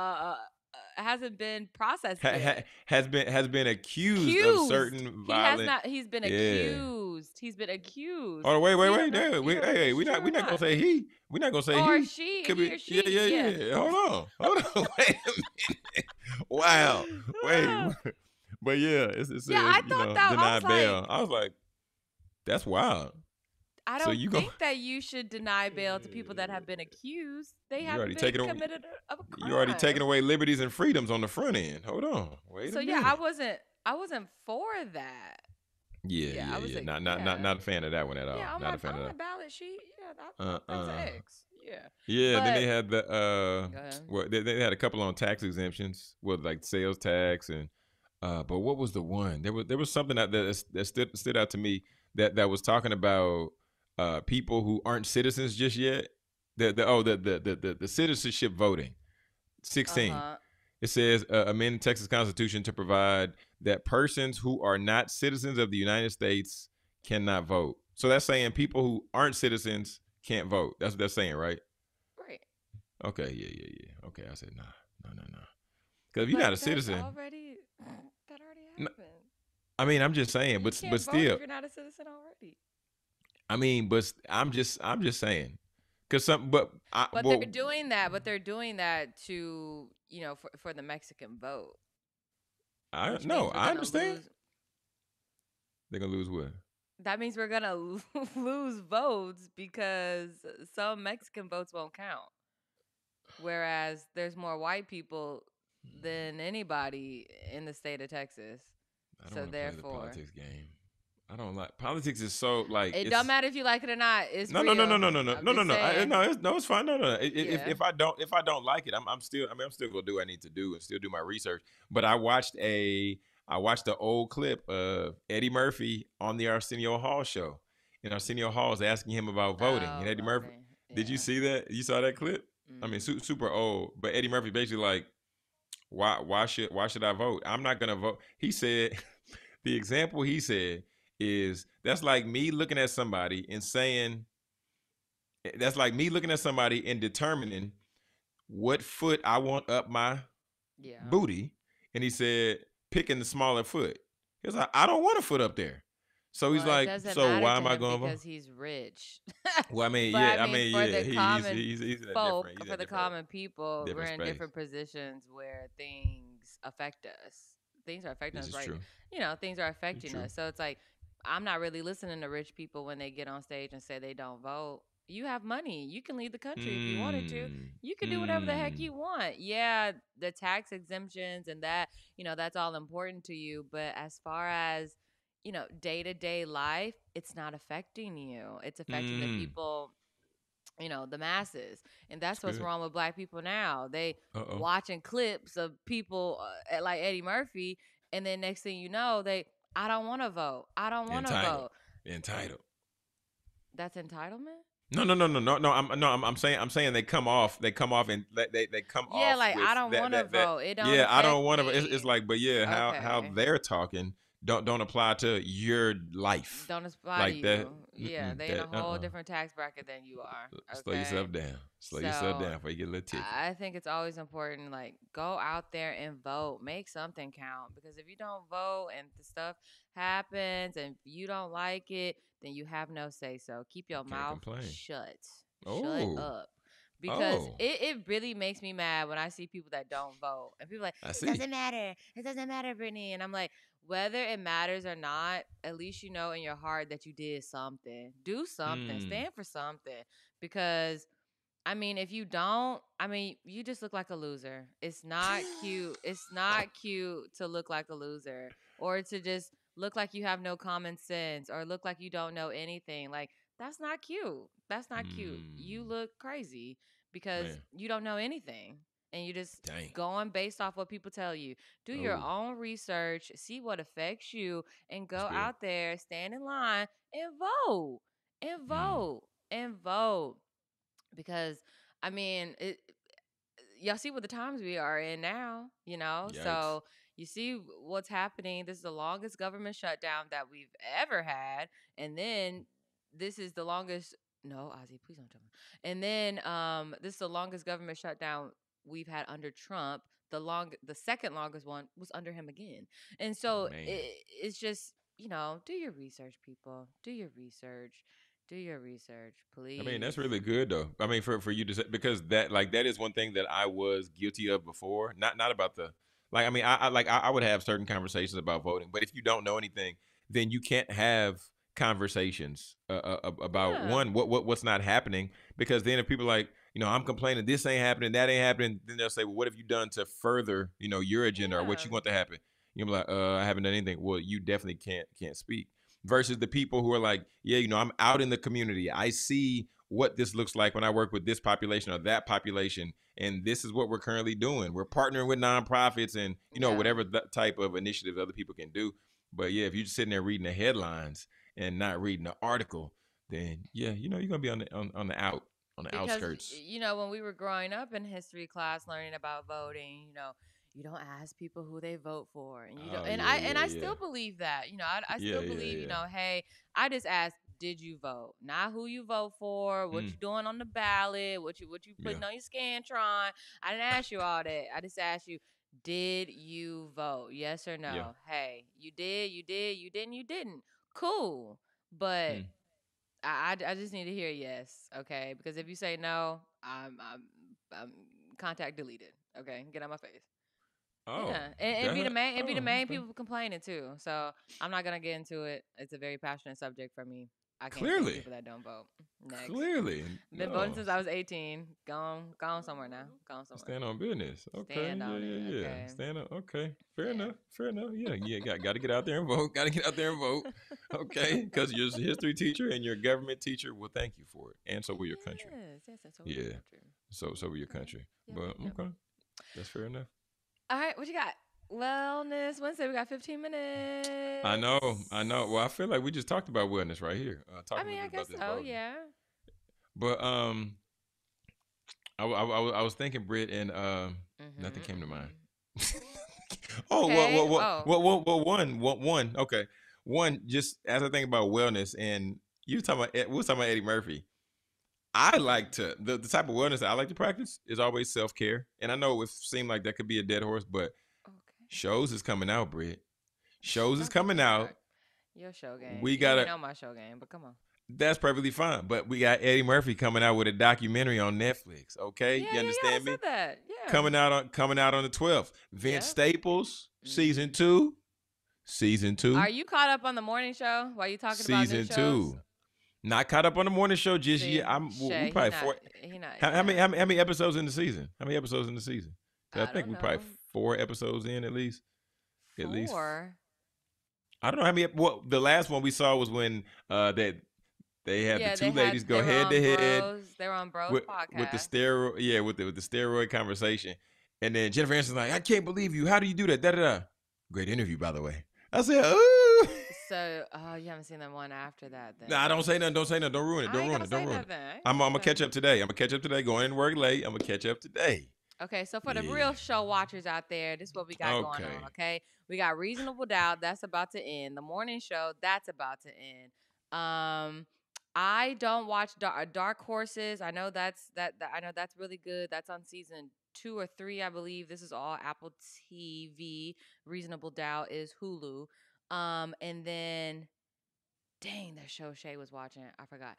processed yet. has been accused of certain violent. He's been accused. He's been accused. Oh wait. We're not gonna say he. We're not gonna say or he. She. Could he be, or she. Yeah. Hold on. Wait a minute. Wow. Wait. But it says, I thought that deny bail. I was like, that's wild. I don't think that you should deny bail to people that have been accused. They haven't been committed of a crime. You're already taking away liberties and freedoms on the front end. Hold on. Wait a minute. I wasn't for that. Yeah. Not a fan of that one at all. Yeah, not a fan of that. On the ballot sheet. Yeah, that's X. Yeah. Yeah, then they had they had a couple on tax exemptions with like sales tax and but what was the one? There was something that stood out to me that was talking about people who aren't citizens just yet. The citizenship voting. 16. It says amend Texas Constitution to provide that persons who are not citizens of the United States cannot vote. So that's saying people who aren't citizens can't vote. That's what they're saying, right? Right. Okay. Yeah. Okay, I said no. Because if you're not a citizen, that already I mean, I'm just saying, but still, if you're not a citizen already. I mean, but I'm just saying, because they're doing that. But they're doing that to for the Mexican vote. I understand. They're gonna lose what? That means we're gonna lose votes because some Mexican votes won't count. Whereas there's more white people than anybody in the state of Texas. I don't want to play the politics game. I don't like politics. Is so like it don't matter if you like it or not. It's no. It's fine. No. If I don't like it, I'm still gonna do what I need to do and still do my research. But I watched the old clip of Eddie Murphy on the Arsenio Hall show, and Arsenio Hall is asking him about voting. And Eddie Murphy, did you see that? You saw that clip? I mean, super old, but Eddie Murphy basically like, why should I vote? I'm not gonna vote. He said, the example he said is that's like me looking at somebody and saying, that's like me looking at somebody and determining what foot I want up my booty, and he said picking the smaller foot. He was like, I don't want a foot up there. So he's like, so why am I going? Because he's rich. Well, I mean, he's for the common people, we're in different positions where things affect us. Things are affecting us, right? Things are affecting us. So it's like, I'm not really listening to rich people when they get on stage and say they don't vote. You have money. You can leave the country if you wanted to. You can do whatever the heck you want. Yeah, the tax exemptions and that, that's all important to you. But as far as day-to-day life, it's not affecting you. It's affecting the people, the masses. And that's what's wrong with black people now. They watching clips of people like Eddie Murphy, and then next thing you know, I don't want to vote. I don't want to vote. Entitled. That's entitlement? No. I'm saying they come off and they come off. Yeah, like I don't want to vote. It don't. Yeah, I don't want to. It's like, but yeah, how they're talking don't apply to your life. Don't apply like to that. You. Yeah, they in a whole different tax bracket than you are. Okay? Slow yourself down. Slow yourself down before you get a little ticket. I think it's always important, like, go out there and vote. Make something count. Because if you don't vote and the stuff happens and you don't like it, then you have no say so. Keep your mouth shut. Shut up. Because it really makes me mad when I see people that don't vote. And people are like, it doesn't matter. It doesn't matter, Brittany. And I'm like, whether it matters or not, at least you know in your heart that you did something. Do something. Stand for something. Because, I mean, if you don't, I mean, you just look like a loser. It's not cute. It's not cute to look like a loser or to just look like you have no common sense or look like you don't know anything. Like, that's not cute. That's not cute. You look crazy because you don't know anything. And you just going based off what people tell you. Do your own research, see what affects you, and go out there, stand in line, and vote. And vote. And vote. Because, I mean, y'all see what the times we are in now, Yikes. So you see what's happening. This is the longest government shutdown that we've ever had. And then this is the longest. No, Ozzy, please don't tell me. And then this is the longest government shutdown we've had under Trump. The second longest one was under him again. And so it's just, do your research, people. Do your research. Do your research, please. I mean, that's really good though. I mean, for you to say, because that is one thing that I was guilty of before. Not about the like. I mean, I would have certain conversations about voting, but if you don't know anything, then you can't have conversations about what's not happening, because then if people are like, I'm complaining this ain't happening, that ain't happening, then they'll say, well, what have you done to further your agenda or what you want to happen? You'll be like, I haven't done anything. Well, you definitely can't speak. Versus the people who are like, I'm out in the community, I see what this looks like when I work with this population or that population, and this is what we're currently doing. We're partnering with nonprofits and whatever type of initiatives other people can do. But if you're just sitting there reading the headlines and not reading the article, then you're gonna be on the outskirts. When we were growing up in history class learning about voting, you don't ask people who they vote for, and you don't. I still believe that. I still believe. Hey, I just asked, did you vote? Not who you vote for, what you doing on the ballot, what you putting on your Scantron. I didn't ask you all that. I just asked you, Did you vote? Yes or no? Yeah. Hey, you did, you didn't, you didn't. Cool. But I just need to hear yes, okay? Because if you say no, I'm contact deleted. Okay, get out my face. Oh, Yeah, and be the main, and be the main okay. people complaining too. So I'm not gonna get into it. It's a very passionate subject for me. I can't stand Clearly. people that don't vote. Next. Clearly. Been voting since I was 18. Gone somewhere now. Gone somewhere. Stand on business. Okay. Stand on it. Yeah. Okay. Stand on. Okay. Fair enough. Yeah. Got to get out there and vote. Got to get out there and vote. Okay. Because you're a history teacher and your government teacher will thank you for it, and so will your country. Yes. So will your country. So will your country. Yep, but okay, that's fair enough. All right. What you got? Wellness Wednesday. We got 15 minutes. I know. Well, I feel like we just talked about wellness right here. I guess so. Yeah. But I was thinking, Britt, and nothing came to mind. One. Okay, one. Just as I think about wellness, and we were talking about Eddie Murphy. I like the type of wellness that I like to practice is always self-care, and I know it seemed like that could be a dead horse, but shows is coming out, Britt. Shows is coming out. Your show game. We got to know my show game, but come on. That's perfectly fine, but we got Eddie Murphy coming out with a documentary on Netflix. Okay, you understand me? I said that. Yeah. Coming out on the 12th. Vince Staples, season 2. Are you caught up on the morning show? While you talking about season 2? Not caught up on the morning show just yet. We probably How many episodes in the season? How many episodes in the season? I think we're probably 4 episodes in at least. 4? At least. I don't know how many. Well, the last one we saw was when they had the two ladies go head to head. They were on Bros podcast with the steroid. With the steroid conversation, and then Jennifer Aniston's like, "I can't believe you. How do you do that?" Da da da. Great interview, by the way. I said, "Ooh." So, you haven't seen the one after that, then? Nah, don't say nothing. Don't ruin it. Don't ruin it. I'm gonna catch up today. Going to work late. I'm gonna catch up today. Okay, so for the real show watchers out there, this is what we got going on, okay? We got Reasonable Doubt, that's about to end. The morning show, that's about to end. I don't watch Dark Horses. I know that's really good. That's on season 2 or 3, I believe. This is all Apple TV. Reasonable Doubt is Hulu. And then dang, that show Shay was watching. I forgot.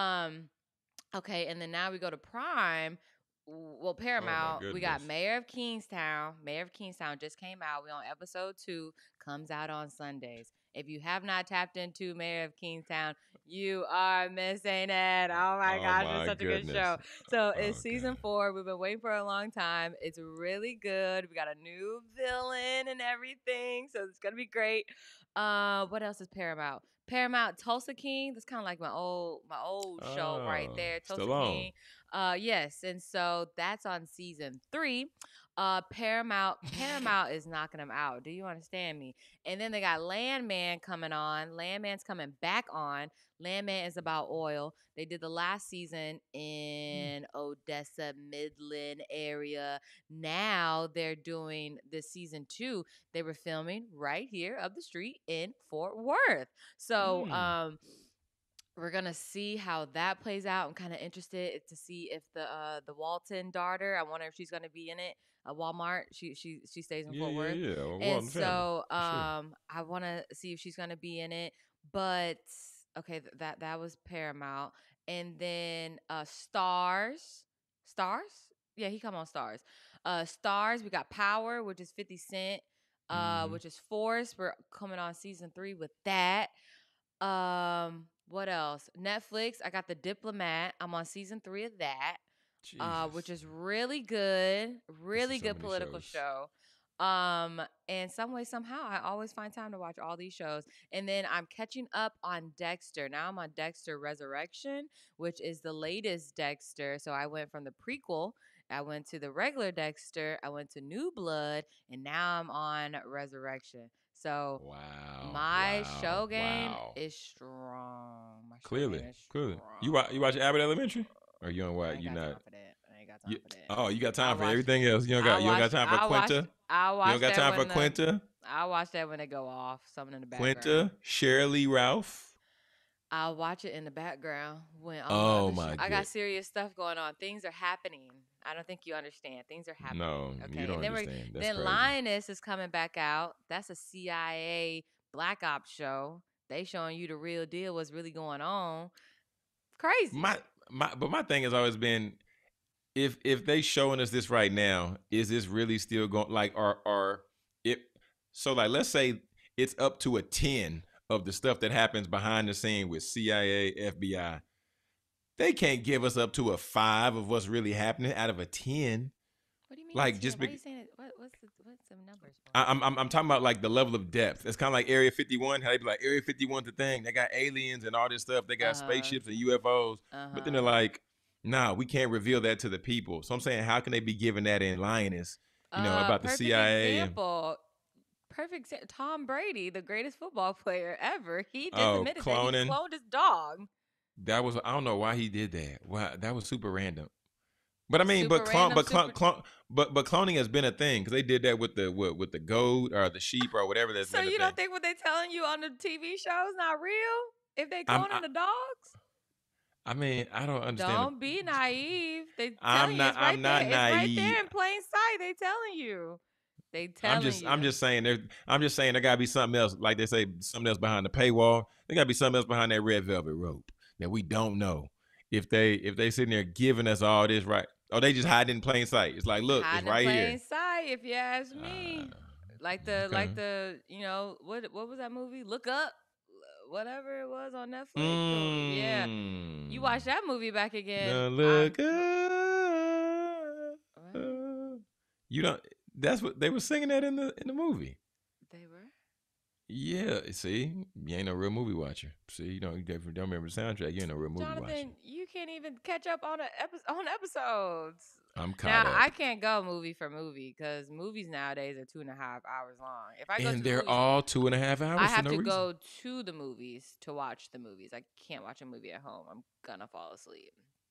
Okay, and then now we go to Prime. Well, Paramount, we got Mayor of Kingstown. Mayor of Kingstown just came out. We're on episode 2. Comes out on Sundays. If you have not tapped into Mayor of Kingstown, you are missing it. Oh my gosh, it's such a good show. So it's season 4. We've been waiting for a long time. It's really good. We got a new villain and everything, so it's gonna be great. What else is Paramount? Paramount Tulsa King. That's kind of like my old show right there. Tulsa King. Yes, and so that's on season 3. Paramount is knocking them out. Do you understand me? And then they got Landman coming on. Landman's coming back on. Landman is about oil. They did the last season in Odessa, Midland area. Now they're doing the season 2. They were filming right here up the street in Fort Worth. So, we're gonna see how that plays out. I'm kind of interested to see if the Walton daughter. I wonder if she's gonna be in it. Walmart. She stays in Fort Worth. Yeah. And so I want to see if she's gonna be in it. But okay, that was Paramount, and then Stars. Yeah, he come on Stars. Stars. We got Power, which is 50 Cent. Which is Force. We're coming on season 3 with that. What else? Netflix. I got The Diplomat. I'm on season 3 of that. Which is really good. Really good political show. And some way, somehow, I always find time to watch all these shows. And then I'm catching up on Dexter. Now I'm on Dexter Resurrection, which is the latest Dexter. So I went from the prequel, I went to the regular Dexter, I went to New Blood, and now I'm on Resurrection. So my show game is strong. Clearly. You watch Abbott Elementary? Or you don't watch? You not? I ain't got time for that. Oh, you got time for everything else. You don't got time for Quinta. You don't got time for Quinta. I watch that when they go off. Something in the background. Quinta, Shirley Ralph. I'll watch it in the background when my God. I got serious stuff going on. Things are happening. I don't think you understand. Things are happening. No, okay? You don't understand. That's then crazy. Lioness is coming back out. That's a CIA Black Ops show. They showing you the real deal, what's really going on. Crazy. But my thing has always been, if they showing us this right now, is this really still going, like, or it? So like, let's say it's up to a 10 of the stuff that happens behind the scene with CIA, FBI. They can't give us up to a 5 of what's really happening out of a 10. What do you mean? Like, just why are you saying it? What's the numbers? I'm talking about like the level of depth. It's kind of like Area 51. How they be like, Area 51's the thing. They got aliens and all this stuff. They got spaceships and UFOs. But then they're like, nah, we can't reveal that to the people. So I'm saying, how can they be giving that in Lioness? You know, about the CIA. Example. Perfect example. Tom Brady, the greatest football player ever. He just admitted that he cloned his dog. That was, I don't know why he did that. Wow, that was super random. But I mean, cloning has been a thing, because they did that with the goat or the sheep or whatever. That's so you don't think what they're telling you on the TV show is not real? If they cloning the dogs? I mean, I don't understand. Don't be naive. They telling you it's right there. It's right there in plain sight. They telling you. I'm just saying there gotta be something else. Like they say, something else behind the paywall. There gotta be something else behind that red velvet rope that we don't know. If they sitting there giving us all this, right? Oh, they just hide in plain sight. It's like, look, it's right here. Plain sight, if you ask me. Like the you know, what was that movie? Look Up, whatever it was on Netflix. Yeah, you watch that movie back again. Look up. You don't. That's what they were singing that in the movie. They were. Yeah, see, you ain't no real movie watcher. See, you don't remember the soundtrack. You ain't no real movie watcher. Jonathan, you can't even catch up on episodes. I'm caught up. I can't go movie for movie, because movies nowadays are 2.5 hours long. If I go and they're all 2.5 hours. I have to go to the movies to watch the movies. I can't watch a movie at home. I'm gonna fall asleep.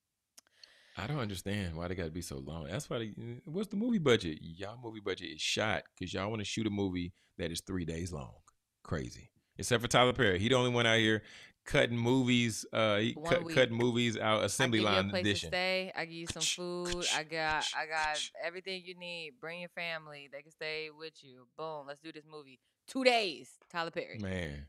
I don't understand why they got to be so long. That's why. What's the movie budget? Y'all movie budget is shot because y'all want to shoot a movie that is 3 days long. Crazy. Except for Tyler Perry, he the only one out here cutting movies. He cut movies out assembly line edition. I give you a place to stay. I give you some food. I got everything you need. Bring your family. They can stay with you. Boom. Let's do this movie. 2 days. Tyler Perry. Man,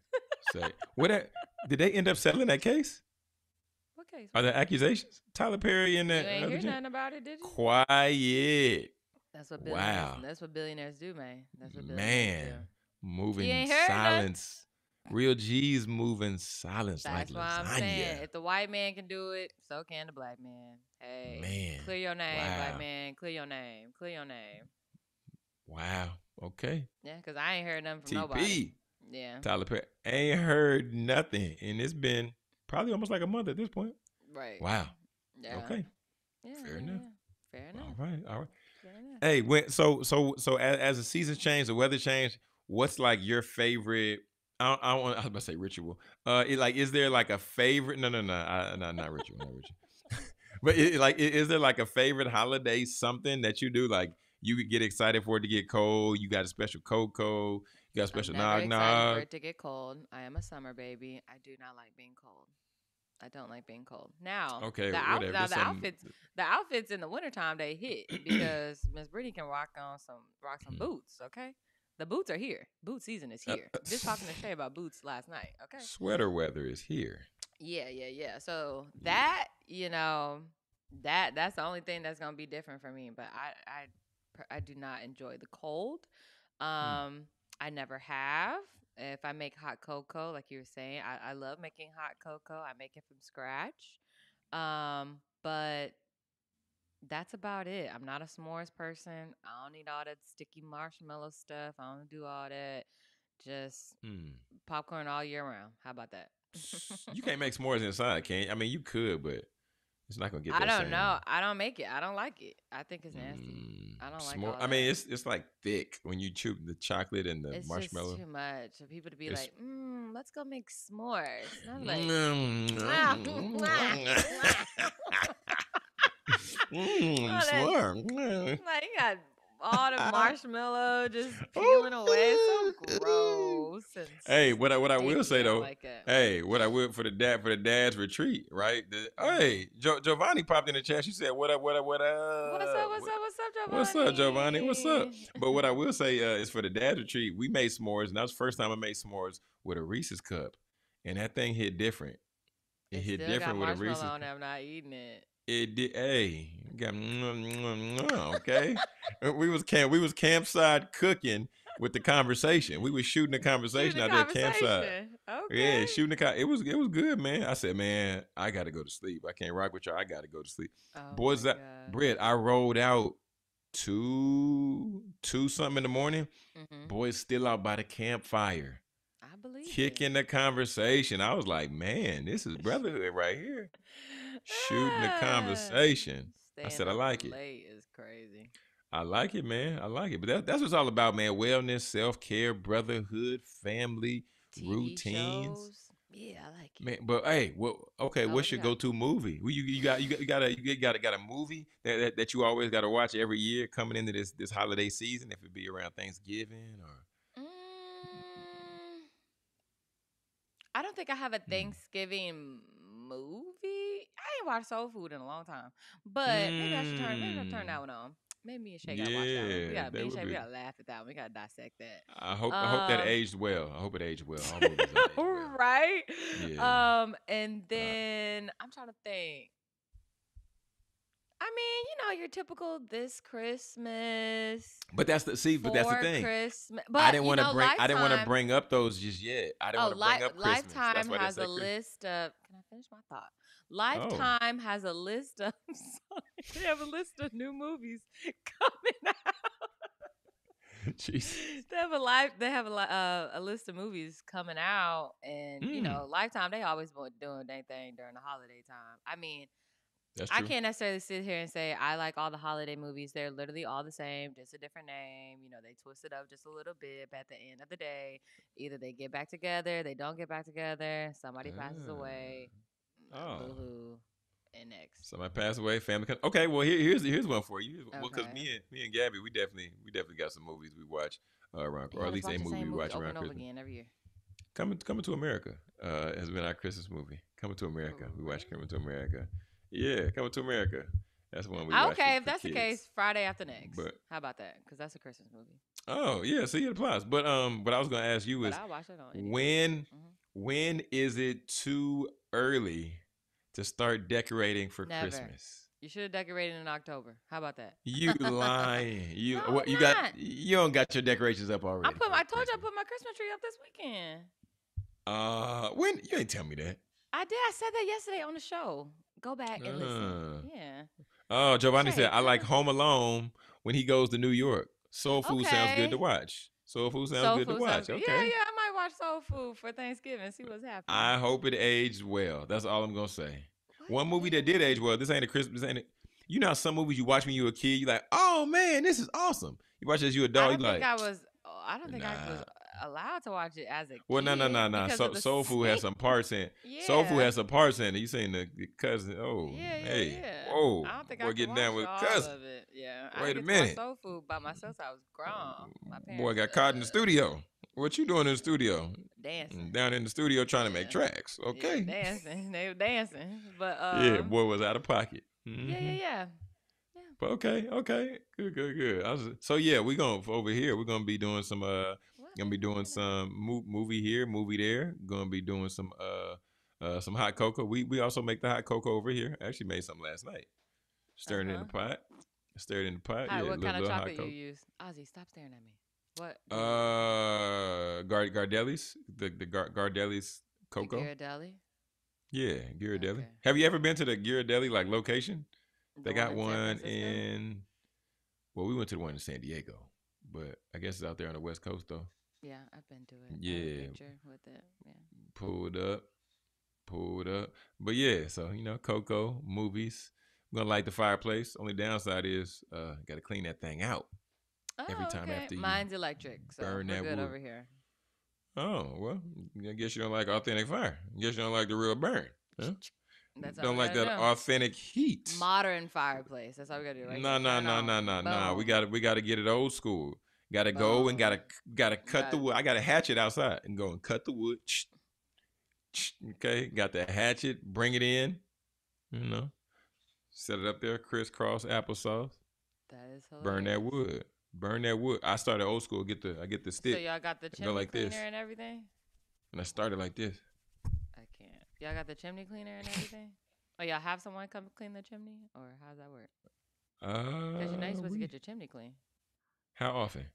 did they end up settling that case? What case? Are there accusations? Tyler Perry and that. You ain't hear nothing about it, did you? Quiet. That's what billionaires. Wow. That's what billionaires do, man. That's what billionaires do. Moving silence. Real G's moving silence. That's like what I'm saying. If the white man can do it, so can the black man. Hey, man, clear your name, black man. Clear your name. Clear your name. Wow. Okay. Yeah, because I ain't heard nothing from nobody. Yeah. Tyler Perry ain't heard nothing, and it's been probably almost like a month at this point. Right. Wow. Yeah. Okay. Yeah. Fair enough. Fair enough. All right. Fair enough. Hey, so as the seasons change, the weather changed. What's like your favorite? I was about to say ritual. Is there like a favorite? No, not ritual, not ritual. But is there like a favorite holiday? Something that you do, like you could get excited for it to get cold. You got a special cocoa. You got a special nog nog. Excited for it to get cold. I am a summer baby. I do not like being cold. I don't like being cold. Now, okay, the outfits in the wintertime, they hit because Miss Brittany can rock some boots. Okay. The boots are here. Boot season is here. Just talking to Shay about boots last night. Okay. Sweater weather is here. Yeah. So that, that's the only thing that's gonna be different for me. But I do not enjoy the cold. I never have. If I make hot cocoa, like you were saying, I love making hot cocoa. I make it from scratch. But that's about it. I'm not a s'mores person. I don't need all that sticky marshmallow stuff. I don't do all that. Just popcorn all year round. How about that? You can't make s'mores inside, can you? I mean, you could, but it's not gonna get. I don't know. I don't make it. I don't like it. I think it's nasty. I don't like all that. I mean, it's like thick when you chew the chocolate and the marshmallow. It's just too much for people to be like, let's go make s'mores. And I'm like, s'more. like, you got all the marshmallow just peeling away. It's so gross. And Hey, what I will sticky. say I don't though, like it. hey, what I will for the dad's retreat, right? Hey, Giovanni popped in the chat. She said, "What up? What up? What up? What's up? What's up? What's up, Giovanni? What's up, Giovanni? What's up?" But what I will say is for the dad's retreat, we made s'mores, and that was the first time I made s'mores with a Reese's cup, and that thing hit different. It hit still different got with a Reese's. On it. I'm not eating it. It did. Hey, got okay. we was campside cooking with the conversation. We was shooting the conversation out there campside. Okay. Yeah, shooting the it was good, man. I said, man, I got to go to sleep. I can't rock with y'all. I got to go to sleep. Boys, Britt, I rolled out two something in the morning. Boys still out by the campfire. I believe kicking the conversation. I was like, man, this is brotherhood right here. Shooting the conversation. I said, I like it. Late is crazy. I like it, man. I like it. But that's what it's all about, man. Wellness, self-care, brotherhood, family, TV routines. Shows. Yeah, I like it. Man, but hey, what's your go-to movie? You got a movie that you always got to watch every year coming into this holiday season, if it be around Thanksgiving or I don't think I have a Thanksgiving movie. I ain't watched Soul Food in a long time, but maybe I should turn that one on. Maybe me and Shay gotta watch that one. We gotta laugh at that one. We gotta dissect that. I hope that aged well. I hope it aged well. Right? Yeah. And then I'm trying to think. I mean, your typical this Christmas. But that's the thing. Christmas. But I didn't want to bring up those just yet. I didn't want to bring up Christmas. Lifetime has a list of. Can I finish my thought? Lifetime has a list of. They have a list of new movies coming out. Jeez. They have a list of movies coming out, and Lifetime they always been doing their thing during the holiday time. I mean. I can't necessarily sit here and say I like all the holiday movies. They're literally all the same, just a different name. They twist it up just a little bit. But at the end of the day, either they get back together, they don't get back together, somebody passes away. Boo-hoo. And next. Somebody passed away, family. Okay, well here's one for you. Well, because me and Gabby, we definitely got some movies we watch around, or at least a movie we watch around Christmas. Again every year. Coming to America has been our Christmas movie. Coming to America. We watch Coming to America. Yeah, Coming to America. That's one we watch. Okay, if that's the case, Friday After Next. But, how about that? Because that's a Christmas movie. Oh yeah, see, it applies. But what I was gonna ask you is, when is it too early to start decorating for Christmas? You should have decorated in October. How about that? You lying? You don't got your decorations up already? I told you I put my Christmas tree up this weekend. When you ain't tell me that. I did. I said that yesterday on the show. Go back and listen. Yeah. Oh, Giovanni said, I like Home Alone when he goes to New York. Soul Food sounds good to watch. Soul Food sounds good to watch. Okay. Yeah, I might watch Soul Food for Thanksgiving. See what's happening. I hope it aged well. That's all I'm gonna say. One movie that did age well. This ain't a Christmas. You know how some movies you watch when you were a kid, you're like, oh man, this is awesome. You watch as you adult, you like. I don't think I was allowed to watch it as a kid. Well, no. Soul Food has some parts in it. Yeah. Soul Food has some parts in it. You saying the cousin? Oh, hey, whoa! I don't think boy, getting down with cousin. Of it. Yeah. Wait a minute. Soul Food by myself. I was grown. My parents, boy got caught in the studio. What you doing in the studio? Dancing. Down in the studio trying to make tracks. Okay. Yeah, dancing. They were dancing, but yeah, boy was out of pocket. Mm-hmm. Yeah. But okay, good. So yeah, we're gonna be doing some movie here, movie there. Gonna be doing some hot cocoa. We also make the hot cocoa over here. I actually made some last night. Stirred in the pot. What kind of chocolate you use? Ozzy, stop staring at me. What? Gardelli's, the Gardelli's cocoa. Ghirardelli? Yeah, Ghirardelli. Okay. Have you ever been to the Ghirardelli location? They got one in. Well, we went to the one in San Diego, but I guess it's out there on the West Coast though. Yeah, I've been to it. Yeah, picture with it. Yeah. Pulled up. But yeah, so cocoa movies. I'm gonna light the fireplace. Only downside is got to clean that thing out every time after you. Mine's electric, so burn we're good wood. Over here. Oh well, I guess you don't like authentic fire. I guess you don't like the real burn. Huh? That's all Don't we like gotta that do. authentic heat. Modern fireplace. That's all we gotta do, right? No. We gotta get it old school. Gotta go and gotta cut the wood. I gotta hatch it outside and go and cut the wood. Okay, got the hatchet. Bring it in. You know, set it up there. Crisscross applesauce. That is hilarious. Burn that wood. I started old school. I get the stick. So y'all got the chimney like cleaner and everything. And I started like this. I can't. Y'all got the chimney cleaner and everything. Oh, y'all have someone come clean the chimney, or how does that work? Because you're not supposed to get your chimney clean. How often?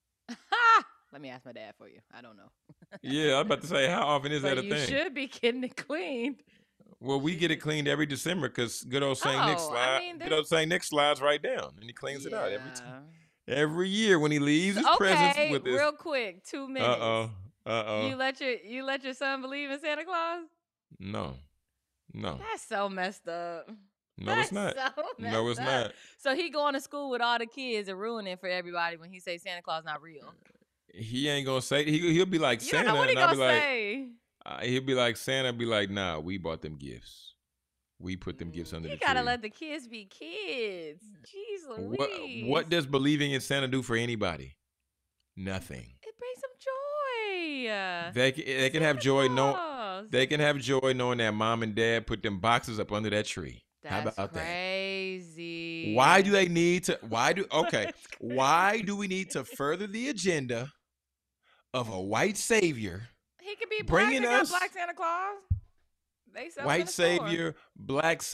Let me ask my dad for you. I don't know. Yeah, I'm about to say, how often is that a thing? You should be getting it cleaned. Well, we get it cleaned every December because good old Saint Nick good old Saint Nick slides right down and he cleans it out every time. Every year when he leaves his presents with his. Real quick, 2 minutes. You let your son believe in Santa Claus? No. That's so messed up. No, it's not. No, it's not. So he going to school with all the kids and ruin it for everybody when he say Santa Claus not real. He ain't gonna say. He'll be like Santa. You don't know what he gonna say. He'll be like Santa. Be like, nah, we bought them gifts. We put them gifts under the tree. You gotta let the kids be kids. Jeez Louise. What does believing in Santa do for anybody? Nothing. It brings them joy. They can have joy. They can have joy knowing that mom and dad put them boxes up under that tree. That's How about crazy. that? Why do they need to? Why do we need to further the agenda of a white savior? He could be bringing us Black Santa Claus. White savior, black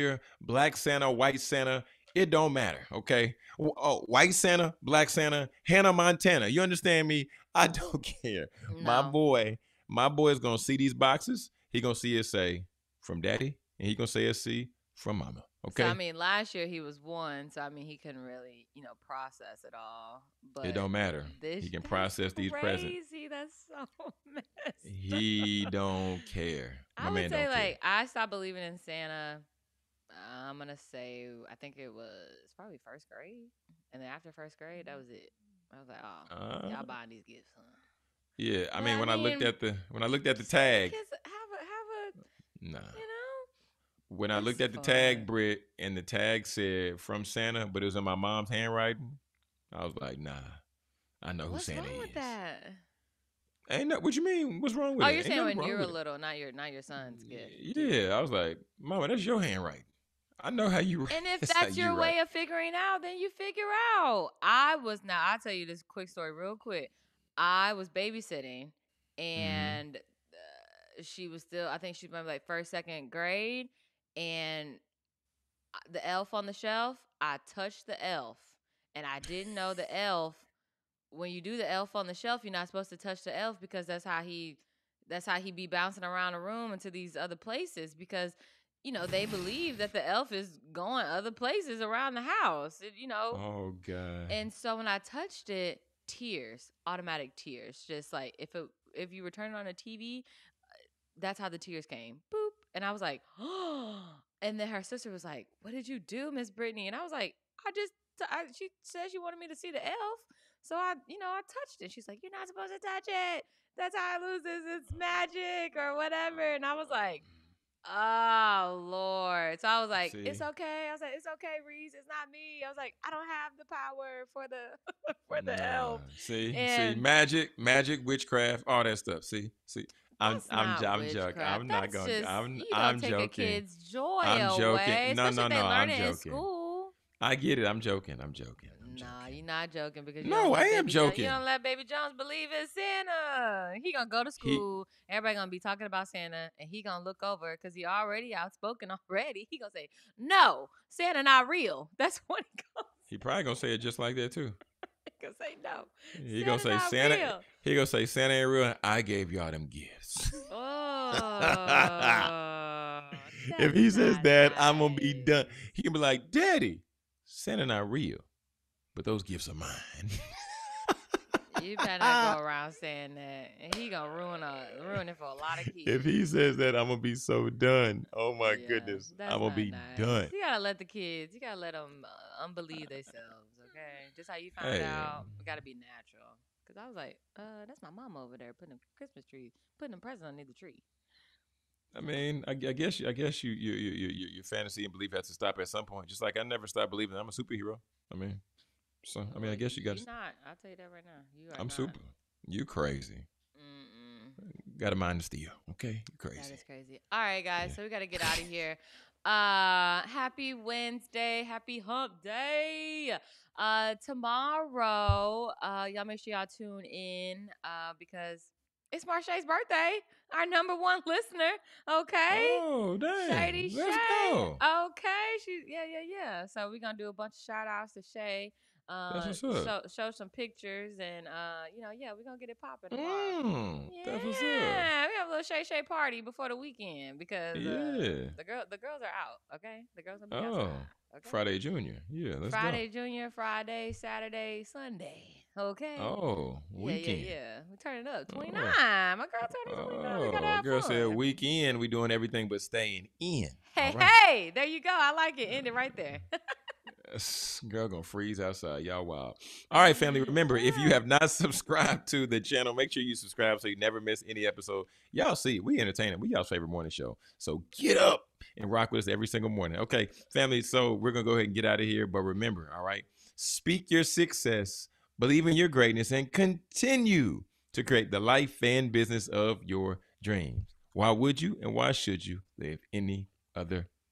Santa, white Santa. It don't matter, okay? Oh, white Santa, black Santa, Hannah Montana. You understand me? I don't care. No. My boy is gonna see these boxes. He gonna see it say from daddy, and he gonna say it see from mama. Okay. So, I mean, last year he was 1, so I mean he couldn't really, process it all. But it don't matter. He can process these presents. That's so messed He don't care. I would say like I stopped believing in Santa. I'm gonna say I think it was probably 1st grade, and then after 1st grade, that was it. I was like, oh, y'all buying these gifts, huh? Yeah, I mean when I looked at the tag, kids have a nah. When I looked at the tag, Britt, and the tag said from Santa, but it was in my mom's handwriting, I was like, nah, I know who Santa is. What's wrong with that? Ain't no, what you mean? What's wrong with it? Oh, you're saying when you were little, not your son's gift. Yeah, I was like, Mama, that's your handwriting. I know how you write. And if that's your way of figuring out, then you figure out. I'll tell you this quick story real quick. I was babysitting, and she was still, I think she was like 1st, 2nd grade. And the elf on the shelf, I touched the elf. And I didn't know the elf, when you do the elf on the shelf, you're not supposed to touch the elf because that's how he be bouncing around the room into these other places because, they believe that the elf is going other places around the house, Oh, God. And so when I touched it, automatic tears. Just like if you were turning on a TV, that's how the tears came. Boop. And I was like, oh. And then her sister was like, what did you do, Miss Brittany? And I was like, she said she wanted me to see the elf. So I touched it. She's like, you're not supposed to touch it. That's how it loses its magic or whatever. And I was like, oh, Lord. So I was like, it's okay. I was like, it's okay, Reese. It's not me. I was like, I don't have the power for the elf. See, magic, witchcraft, all that stuff. See. I'm joking. I'm not going. I'm take joking. A kid's joy away. No. I'm joking. In school. I get it. I'm joking. Nah, you're not joking because I am joking. You don't let Baby Jones believe in Santa. He gonna go to school. Everybody gonna be talking about Santa, and he gonna look over because he already outspoken already. He gonna say, "No, Santa not real." That's what he gonna. He probably gonna say it just like that too. He gonna say no. He gonna say Santa. Real. He gonna say Santa ain't real. I gave y'all them gifts. Oh. If he says that, nice. I'm gonna be done. He can be like, Daddy, Santa not real, but those gifts are mine. You better not go around saying that. And he gonna ruin it for a lot of kids. If he says that, I'm gonna be so done. Oh my goodness, I'm gonna be done. You gotta let the kids. You gotta let them unbelieve themselves. Okay, just how you found out. We gotta be natural. Cause I was like, that's my mama over there putting a Christmas tree, putting a present under the tree. I mean, I guess your fantasy and belief has to stop at some point. Just like I never stopped believing I'm a superhero. I mean, so I mean, I guess you got to. You're not. I'll tell you that right now. You are I'm not. super. You crazy. Got a mind to steal. Okay, you crazy. That is crazy. All right, guys. Yeah. So we got to get out of here. Happy Wednesday. Happy Hump Day. Tomorrow, y'all make sure y'all tune in because it's Marsha's birthday. Our number one listener. Okay. Oh, dang. Shady Let's Shay. go. Okay. Yeah. So we're gonna do a bunch of shout outs to Shay. That's what's up. Show some pictures and we're gonna get it popping tomorrow. That's what's up. Yeah, we have a little Shay party before the weekend because the girls are out. Okay, the girls will be outside. Okay? Friday Junior. Yeah, let's Friday Junior, Friday, Saturday, Sunday. Okay. Oh, weekend. Yeah. We turn it up. 29. My girl turning 29. We gotta have girl fun. said weekend. We doing everything but staying in. Hey, there you go. I like it. End it right there. Girl gonna freeze outside. Y'all wild. All right, family. Remember, if you have not subscribed to the channel, make sure you subscribe so you never miss any episode. Y'all see, we entertaining. We y'all's favorite morning show. So get up and rock with us every single morning. Okay, family. So we're gonna go ahead and get out of here. But remember, all right, speak your success, believe in your greatness, and continue to create the life and business of your dreams. Why would you and why should you live any other